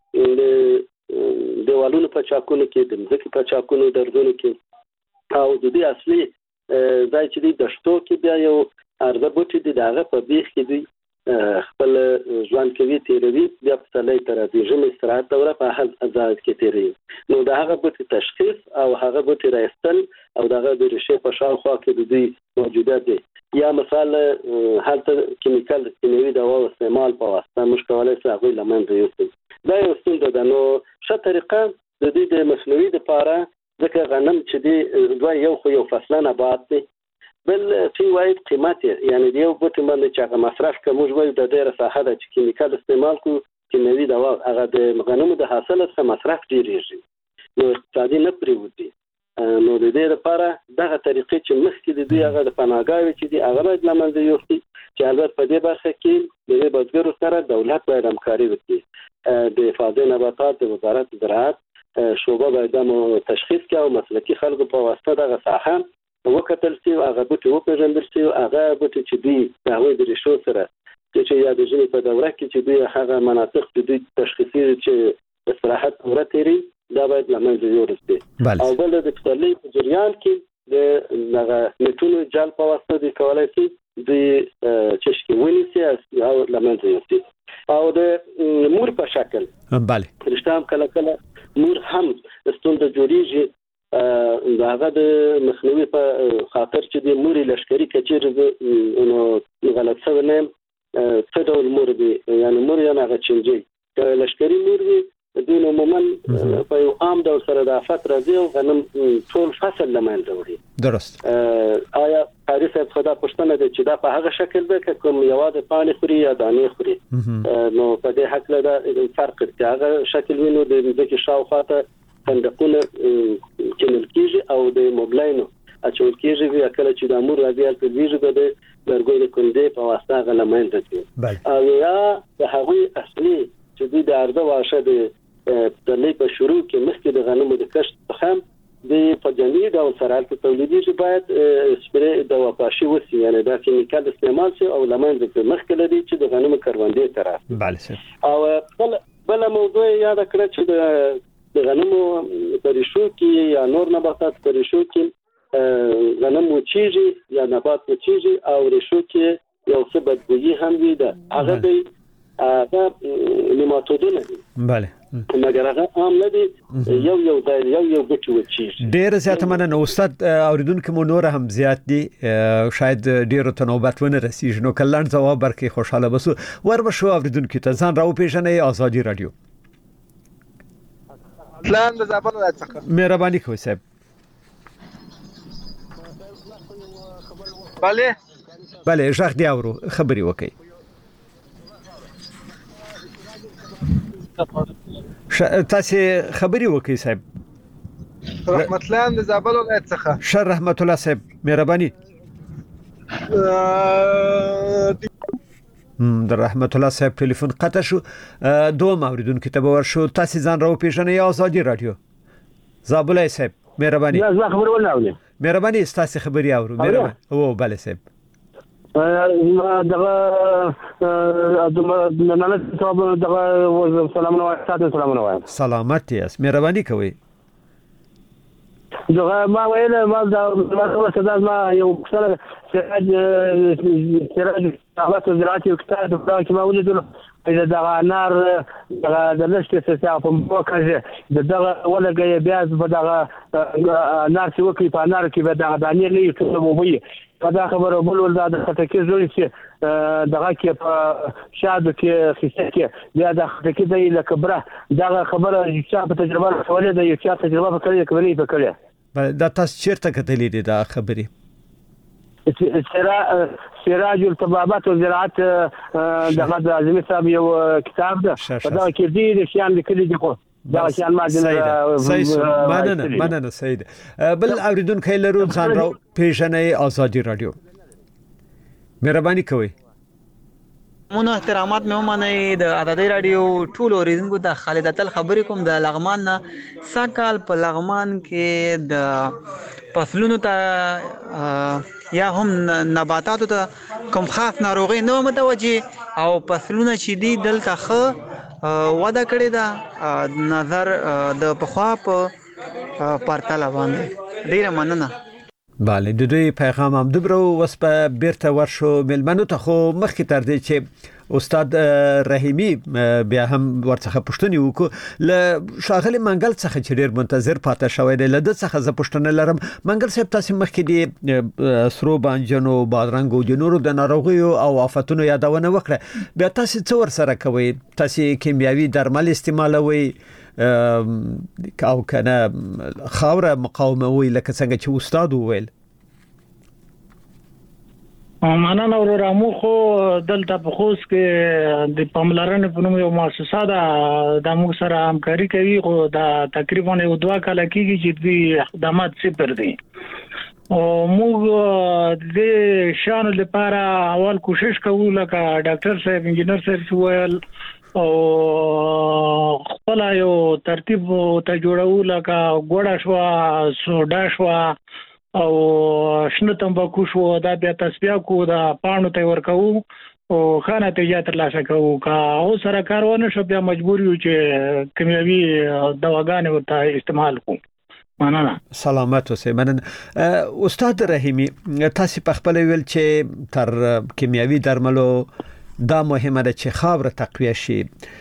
په دیوالونو په چاکونو کې د ځمکې په چاکونو درځونو کې او د دې اصلي ځای چې دی د شتو کې بیا یو ارزه بوټي دي دغه په بیخ کې دی خپل ځوان کوي تیروي بیا په سلای تر دې ژمي استراحت دوره په حال ازاد کې تیروي نو دا هغه بوټي تشخیص او هغه بوټي راستل او دغه د ریښې په شاوخوا کې د دوی موجودات دي یا مثال هلته کیمیکال کیمیاوي دوا استعمال په واسطه مشکلات هغه لمنځه یوسي. دا یو څنګه د نو ښه طریقه د دې د مصنوعي لپاره ځکه غنم چې دی دوه یو خو یو فصله نبات دی بل فی واحد قیمت یعنی یو بوټي باندې چې هغه مصرف کوم وایي د ډیره ساحه د کیمیکال استعمال کو کیمیاوي دوا هغه د غنمو د حاصل څخه مصرف ډیریږي نو اقتصادي نه پریوتی نو د دې لپاره دغه طریقې چې مخکې د دې هغه د پناهګاوي چې دی هغه باید لمنځه یوسي چې البته په دې برخه کې د بزګرو سره دولت باید همکاري وکړي د حفاظت نباتات د وزارت زراعت شعبه باید تشخیص کوي او مسلکي خلکو په واسطه دغه ساحه وکتل شي هغه بوټي وپېژندل شي هغه بوټي چې دی د هغوی د ریښو سره چې یا د ژمي په دوره کې چې دوی هغه مناطق د دوی تشخیصي چې استراحت دوره تیري دا باید لمنځه یوسي او بل د پسرلي په جریان کې د هغه نتونو جال په واسطه د کولای شي د چشکي ونیسي او لمنځه یوسي او د مور په شکل بله رښتام کله مور هم ستونزه جوړیږي هغه د مخنیوي په خاطر چې د موري لشکري کچیر نو غلط څه نه څه ډول مور دی یعنی مور یا هغه چنجي لشکري مور دی دین عموما په یو عام ډول سره د افات راځي او غنم ټول فصل لمنځه وړي درست آیا حارث صاحب خدا پښتنه د چې دا په هغه شکل به کوم یواده پانی خوري یا دانې خوري نو په دې حق له فرق دی هغه شکل وینو د ځکه شاوخاته صندوقونه کېنل کیږي او د موبلاینو اچول کیږي بیا کله چې د امور راځي په ویژه د برګوي د کندې په واسطه غلمنځه کوي او یا د هغوی اصلي چې دوی د ارزه واشه د لې په شروع کې مخکې د غنمو د کښت څخه د په جمعي ډول سره په تولیدي چې باید سپری د وپاشي وسی یعنی دا کیمیکال استعمال شي او لمنځه کې مخکې لري چې د غنمو کروندې طرف بله او بل موضوع یاد کړئ چې د غنمو پرېښو کې یا نور نباتات پرېښو کې غنم وچیږي یا نبات وچیږي او ریښو کې یو څه بدبویي هم وي ده هغه دی دا نیماتودونه دي بله مګر هغه عام نه دي یو بوټي وچیږي ډېر زیات مننه استاد اوریدونکو مو نور هم زیات دي شاید ډېر ته نوبت ونه رسیږي نو کلان ځواب ورکړي خوشاله بسو وربشو اوریدونکو ته ځان راو پیژنې ازادي رادیو پلان د زابل ولایت څخه مهرباني کوئ صاحب بله ژغ دی اورو خبري وکي تاسو خبري وکي صاحب رحمت الله د زابل ولایت څخه شر رحمت الله صاحب مهرباني د رحمت الله صاحب ټلیفون قطع شو دوه اوریدونکو ته ورشو تاسو ځان راو پیژنې ازادي رادیو زابل صاحب مهرباني زه خبر ولناولم مهرباني تاسو خبري اورو مهرباني او بله صاحب دغه سلامونه سلامت یاست مهرباني کوئ دغه ما ویل ما د صداز ما یو څه سراج هغه زراعت یو کتاب د پلاک ما ولیدل دغه انار دغه د لشکې څخه په موکه دغه ولګي بیا په دغه انار چې وکي په انار کې به دغه دانې لې ټول وبوي په دا خبره بل د خټکی جوړ شي دغه کې په شاده کې خسته کې بیا د خټکی د لکبره دغه خبره چې په تجربه سوالې د یو چا تجربه وکړي کوي په کړی دا تاسو چیرته کتلې دي دا خبري سراج الطبابات والزراعات دغه د اعظمي صاحب یو کتاب ده په دا کې دي شیان لیکلي دي خو دا شیان مننه سید بل اوریدونکو لرو ځان راو پیژنې ازادي رادیو مهرباني کوئ مونږ احترامات مې ومنئ د ازادي رادیو ټول اوریدونکو ته خالد اتل خبرې کوم د لغمان نه ساکال په لغمان کې د فصلونو ته یا هم نباتاتو ته کوم خاص ناروغي نه متوجه او فصلونه چې دي دلته ښه وده کړې ده نظر د پخوا په پرتله باندې ډیره مننه بله د دوی پیغام هم دوبره وس په بیرته ورشو ملمنو ته خو مخکې تر دې چې استاد رحیمی بیا هم ورڅخه پوښتنه وکړه ل شاغلی منګل څخه چې ډیر منتظر پاتې شوی دی له د څخه ز پوښتنه لرم منګل صاحب تاسو مخکې دی سرو بانجنو بادرنګ او د نورو د ناروغیو او آفتونو یادونه وکړه بیا تاسو څه ور سره کوي تاسو کیمیاوي درمل استعمالوي او کنه خاوره مقاومه وی لکه څنګه چې استاد وویل مننه ورور مو خو دلته په خوست کې د پاملرنې په نوم یو مؤسسه ده د موږ سره همکاري کوي خو دا تقریبا یو 2 کال کېږي چې د خدمات صفر دي او موږ د شان لپاره اول کوشش کوو لکه ډاکټر صاحب انجینر صاحب ویل او خپل یو ترتیب ته جوړو لکه ګوډه شو سوډا شو او شنه تمباکو شو دا بیا تصفیه کو دا پانو ته ورکو او خانه ته ترلاسه کوو کا او سره کارونه شو بیا مجبور یو چې کیمیاوي دواګانې ورته استعمال کوو. مننه. سلامت اوسئ. مننه. استاد رحیمی تاسو په خپل ویل چې تر کیمیاوي درملو دا مهمه ده چې خاور تقویه شي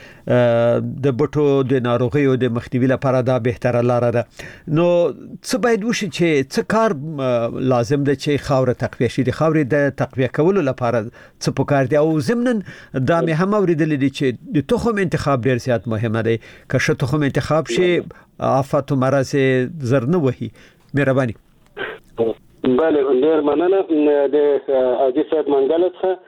د بټو د ناروغیو د مخنیوي لپاره دا بهتره لار ده. نو څه باید وشي چې څه کار لازم ده چې خاور تقویه شي؟ د خاورې د تقویه کولو لپاره څه پکار دي؟ او ضمن دا مې هم اوریدل دي چې د تخم انتخاب ډیر زیات مهمه دی. که ښه تخم انتخاب شي آفات و مرض زر نه وهي. مهرباني. بله ډیر مننه د حاجی صاحب منګل څخه.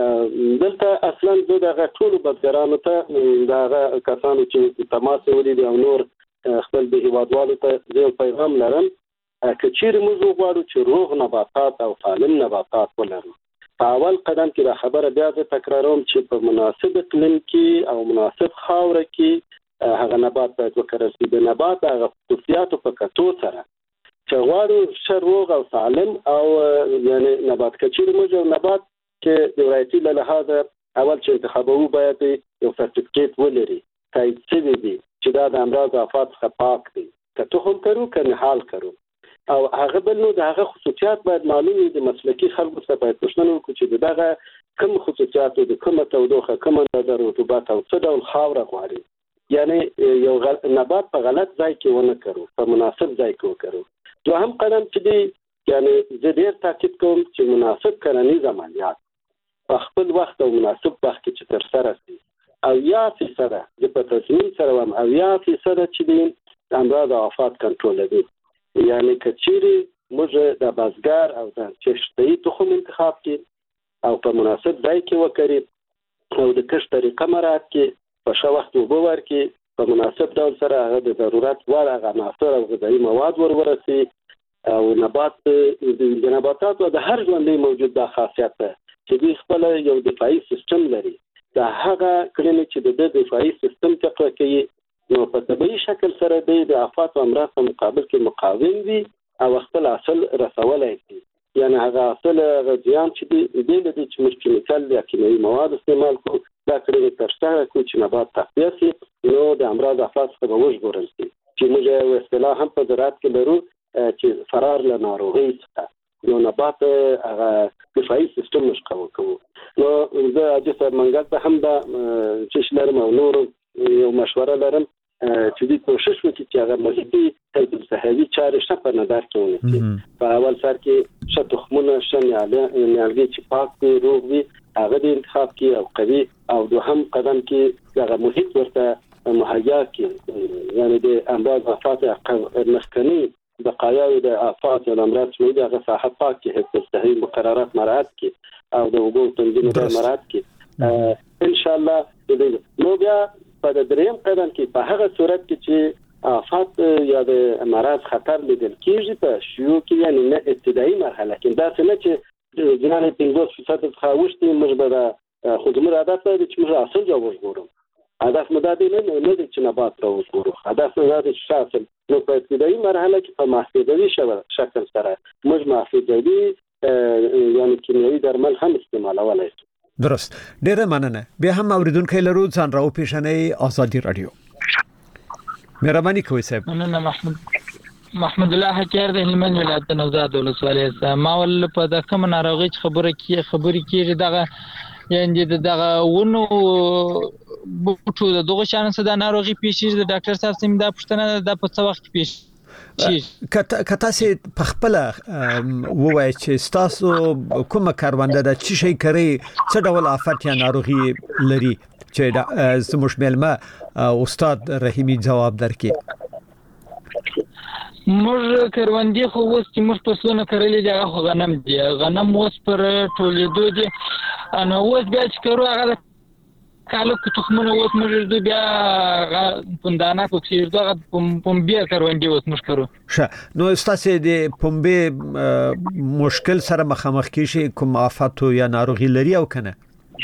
دلته اصلا دغه ټول بدګرانو ته دغه کسانو چې تماس ولري او نور خپل د هیوادوالو ته یو پیغام لرم کچیر موږ غواړو چې روغ نباتات او سالم نباتات ولرو. په اول قدم کې دا خبره بیا تکراروم چې په مناسب اقلیم کې او مناسب خاور کې هغه نبات باید وکرل شي. د نبات هغه خصوصیاتو په کتو سره چې غواړو چې روغ او سالم او یعنی نبات کچیر موږ نبات چې د ولایتي له لحاظه اول چې انتخابو باید یو سرټیفیکیټ ولري تایید شوی دی چې دا د امراض آفات څخه پاک دی که تخم کرو که نهال کرو او هغه بل نو د هغه خصوصیات باید معلوم وي. د مسلکي خلکو څخه باید پوښتنه وکړو چې دغه کوم خصوصیات د کومه تودوخه کومه د رطوبت او څه ډول خاوره غواړي. یعنی یو نبات په غلط ځای کې ونه کرو په مناسب ځای کې وکړو. دوهم قدم چې دی یعنی زه ډیر تاکید کوم چې مناسب کرنیز عملیات په خپل وخت او مناسب وخت کې چې تر سره شي او 1% د په تصمیم سره هم او 1% چې د امراض او آفات کنټرول دي. یعنی کچيري موږ د بازګر او د چشتي تخم انتخاب کې او په مناسب ځای کې وکړي او د کښت طریقه مراعات کې په شاو وخت وبور کې په مناسب ډول سره هغه د ضرورت وړ هغه عناصر او غذایی مواد ورورسي او نبات د نباتاتو د هر ژوندي موجود د خاصیت چې دوی خپل یو دفاعي سیستم لري. دا هغه کړنې چې د دفاعي سیستم تقویه کوي نو په طبيعي شکل سره د آفات او امراض په مقابل کې مقاوم وي او خپل اصل رسولای شي. یعنی هغه اصل غذیان چې د دې چې موږ کیمیکل یا کیمیاوي مواد استعمال کوو دا کړنې تر څنګه کوي چې نبات تقویه شي نو د امراض آفات څخه وژغورل شي. چې موږ یو اصطلاح هم په زراعت کې لرو چې فرار له ناروغۍ څخه نو نبات هغه دفاعي سیستم مشکو کوو. نو زه حاجی صاحب منګل ته هم دا چې لرم او نور یو مشوره لرم چې دوی کوشش وکړي چې هغه مزيدي تدبیر صحوي چارې شته په نظر کې ونیسي. په اول سر کې شته تخمونه نیالګي چې پاک وي روغ وي هغه د انتخاب کې او قوي او دوهم قدم کې هغه محیط ورته مهیا کې یعنی د امراض آفات مخکنی بقایاوي د آفات او امراض شوی د ساحه پاک کې حفظ صحي مقررات مراعات کې او د وګړو تنظیم مراعات کې ان شاء الله. نو بیا په دریم قدم کې په هغه صورت کې چې آفات یا د مرض خطر لیدل کېږي په شیوع کې یعنی نه ابتدایي مرحله کې دا څه چې جنانه 50% څخه وشتي موږ به خودمون عادت لري چې موږ اصل جواب وګورو. هدف مدادي نه دي چې نبات راو وګورو. هدف مدادي چې شاسل نو په ابتدایي مرحله کې په محدودي شکل سره موږ محدودي یعنی کیمیاوي درمل هم استعمالولای شو. درست. ډیره مننه. بیا هم اوریدونکو لرو ځان راو پیښنې ازادي رادیو. مهرباني کوئ صاحب. مننه محمد الله حکیر د هلمند ولایت نوزاد ولسوالۍ ما ول په د کوم ناروغي خبرې کیږي دغه یعنی دغه ونو بوټو دغه شان څه د ناروغي پیښیږي د ډاکټر صاحب سم دا پوښتنه د په څه وخت کې پیښ کته سي پخپل وای چې تاسو کومه کارونده د چی شي کوي څه ډول آفات یا ناروغي لري چې زموږ ملما استاد رحیمی جواب درکې. موږ کروندې خو اوس چې موږ فصلونه کرلې دي هغه غنم دي، غنم اوس پر ټولېدو دي. نو اوس بیا چې کرو هغه کالو کې تخمونه اوس موږ بیا پوندانه کو چې دغه پمبې کروندې اوس موږ کرو. نو تاسو د پمبې مشکل سره مخامخ کیږي، کوم آفات یا ناروغي لري او کنه؟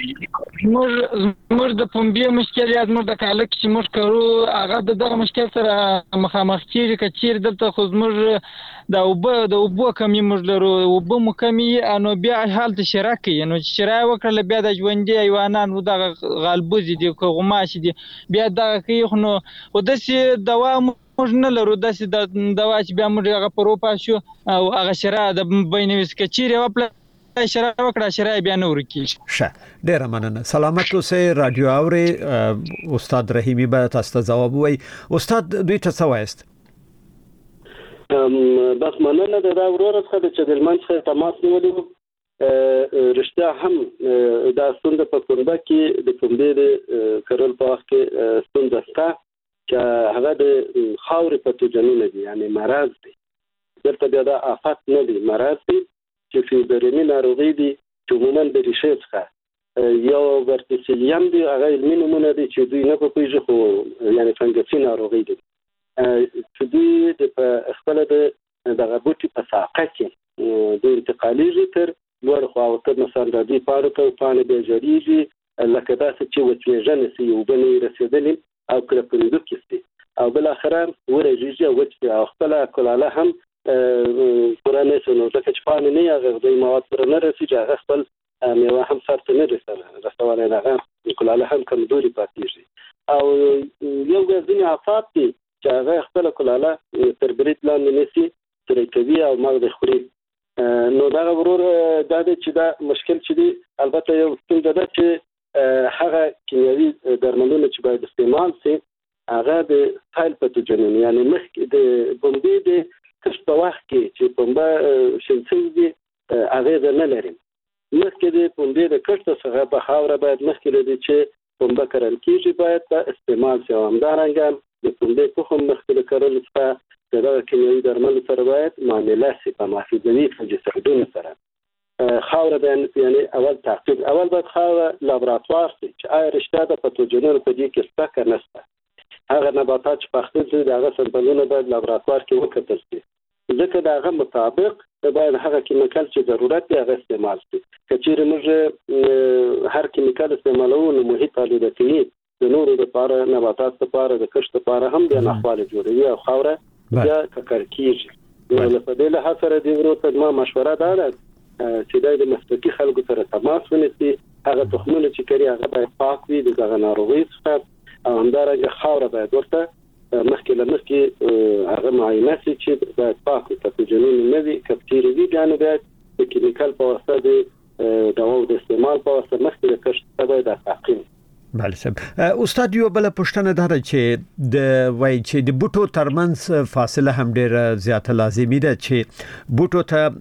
موږ د پمبې مشکل یا موږ د کالک چې موږ کرو هغه دغه مشکل سره مخامخ کیږي. کچیر دلته خو موږ د اوبو کمی موږ لرو، اوبو مو کمی، نو بیا حالت شراکي، نو شرای وکړل بیا د ژوندۍ حیوانات و دغه غالبوزي دي کوغماش دي بیا دغه کې نو ودسي دوا موږ نه لرو، داسې د دوا چې بیا موږ هغه پروپا شو او هغه شرا د بینويس کچیر یو پل شرا وکړه شرا بیا نور کیږي. ډیر مننه. سلامت اوسئ. رادیو اوري استاد رحیمی به تاسو ته جواب وای. استاد دوی ته څه وایست؟ بس مننه دا ورور څخه چې د لمن څخه تماس نیولې رښتیا هم دا ستونزه په پنبه کې د پنبې د کرل په وخت کې ستونزه شته چې هغه د خاورې پاتوجنونه دي، یعنی مرض دي. دلته بیا دا آفات نه دي، مرض دي چې فیبریني ناروغي دي چې عموما د ریښې څخه یو ورتیسیلیم دي، هغه علمي نومونه دي چې دوی نه پوهیږي خو یعنی فنګسي ناروغي دي چې دوی د خپل د بوټي په ساقه کې د انتقالي تر لوړ خو او تر مثلا د دې پاره ته پانه به جریږي لکه داسې چې وچېژنه سي او بنې رسیدلې او کله پرېدو کېستي او بل اخره ورېږي او چې خپل کلاله هم قرانه سنو ځکه چې پانه نه هغه د مواد پر نه رسیږي، هغه خپل میوه هم سره نه رسول هغه کلاله هم کمزوري پاتېږي. او یو ځینې آفات دي چې هغه خپل کلاله تر برید لاندې نسی ترې کوي او مغز خوري. نو دا ورور دا چې دا مشکل چې دی البته یو څنګه ده چې هغه کیمیاوي درملونه چې باید استعمال شي هغه د فایل پاتوجنون یعنی مخکې د بمبې د کښ په وخت کې چې پمبه شنسي دي هغه نه لري. مخکې د پمبې د کښ څخه په خاوره باید مخکې لري چې پمبه کرل کیږي باید په استعمال شي. همدارنګه د پمبې تخم مخکې کړل څخه دغه کیمیاوي درمل سره باید معامله شي په محافظوي فنجسایډونو سره. خاوره باید یعنی اول تعقیب، اول باید خاوره لابراتوار شي چې آیا رښتیا د پاتوجنونو په دې کې شته که نشته. هغه نباتات چې پخته دي دغه سمپلونه باید لابراتوار کې وکتل شي، ځکه دغه مطابق باید هغه کیمیکل چې ضرورت دی هغه استعمال شي. کچېرې موږ هر کیمیکل استعمالو نو محیط آلوده کوي، د نورو لپاره نباتات لپاره د کښت لپاره هم د ناخواله جوړوي او خاوره بیا ککړ کیږي. نو په دې له سره دی ورته ما مشوره ده چې د مسلکي خلکو سره تماس ونیسي، هغه تخمونه چې کوي هغه باید پاک وي د ناروغي څخه او همدارنګه خاوره باید ورته مخکې لمخکې هغه معاینه شي چې باید پاک وي، پاتوجنون نه وي، کپتیري وي، یعنې باید د کیمیکل په واسطه د دواو د استعمال په واسطه مخکې د کښت باید تعقیم. بله صاحب. استاد یو بل پوښتنه ده چې د وای چې د بوټو ترمنځ فاصله هم ډیره زیاته لازمي ده چې بوټو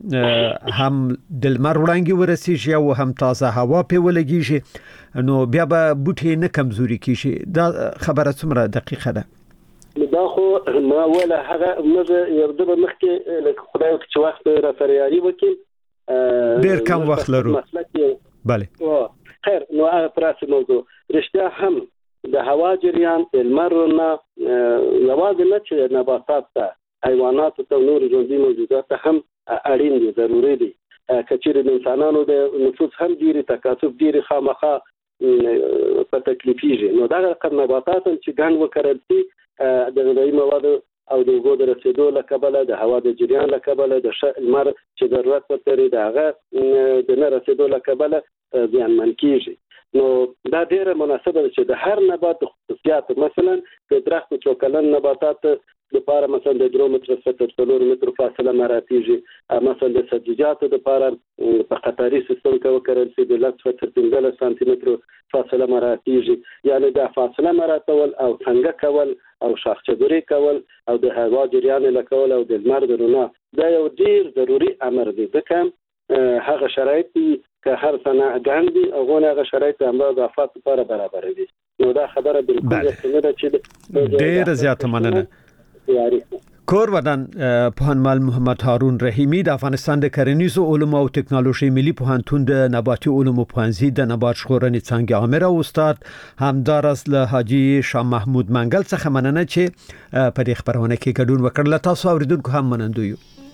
ته هم د لمر وړانګې ورسیږي او هم تازه هوا په ولګیږي، نو بیا به بوټي نه کمزوري کیږي. دا خبره څومره دقیقه ده؟ دا خو ما ولا هغه موږ یو د مخکې لکه خدای چې وخت را سره یاري وکړي ډیر کم وخت لرو. بله خیر. نو هغه پراسه موضوع رښتیا هم د هوا جریان المرنا یوازې نه چې نباتات ته حیوانات ته نور ژوندۍ موجودات هم اړین دي، ضروري دي. کچېرې د انسانانو د نفوس هم ډیری تکاثف ډیری خامخا په تکلیفیږي، نو دا رقم نباتات چې ګڼ وکړل شي د غذایي موادو او د اوبو د رسیدو له کبله د هوا د جریان له کبله د لمر چې ضرورت ورته د هغه د نه رسیدو له کبله زیانمن کیږي. نو دا ډیره مناسبه ده چې د هر نبات خصوصیات مثلا د درخت چوکلن نباتات لپاره مثلا د 2 متر څخه 4 متر فاصله مراتیږي، مثلا د سبزیجاتو لپاره په قطاري سیستم کې وکړل شي د 15 سانتي متر فاصله مراتیږي، یعنی د فاصله مراتول او څنګه کول او شاخچه‌دوري کول او د هوا جریان لکول او د لمر د رڼا دا یو ډیر ضروری امر دی، ځکه هغه شرایط که هر سنه ګاندي او غونه هغه شرایط هم د افات لپاره برابر دي. نو دا خبره بالکل څنګه ده چې ډیر زیات مننه. کور ودان پوهنمل محمد هارون رحیمی د افغانستان د کرنیزو علومو او ټکنالوژي ملي پوهنتون د نباتي علومو پوهنځي د نبات ژغورنې څانګې امر او استاد همدارس له حاجی شاه محمود منګل څخه مننه چې په دې خبرونه کې ګډون وکړل. تاسو اوریدونکو هم منندوی یو.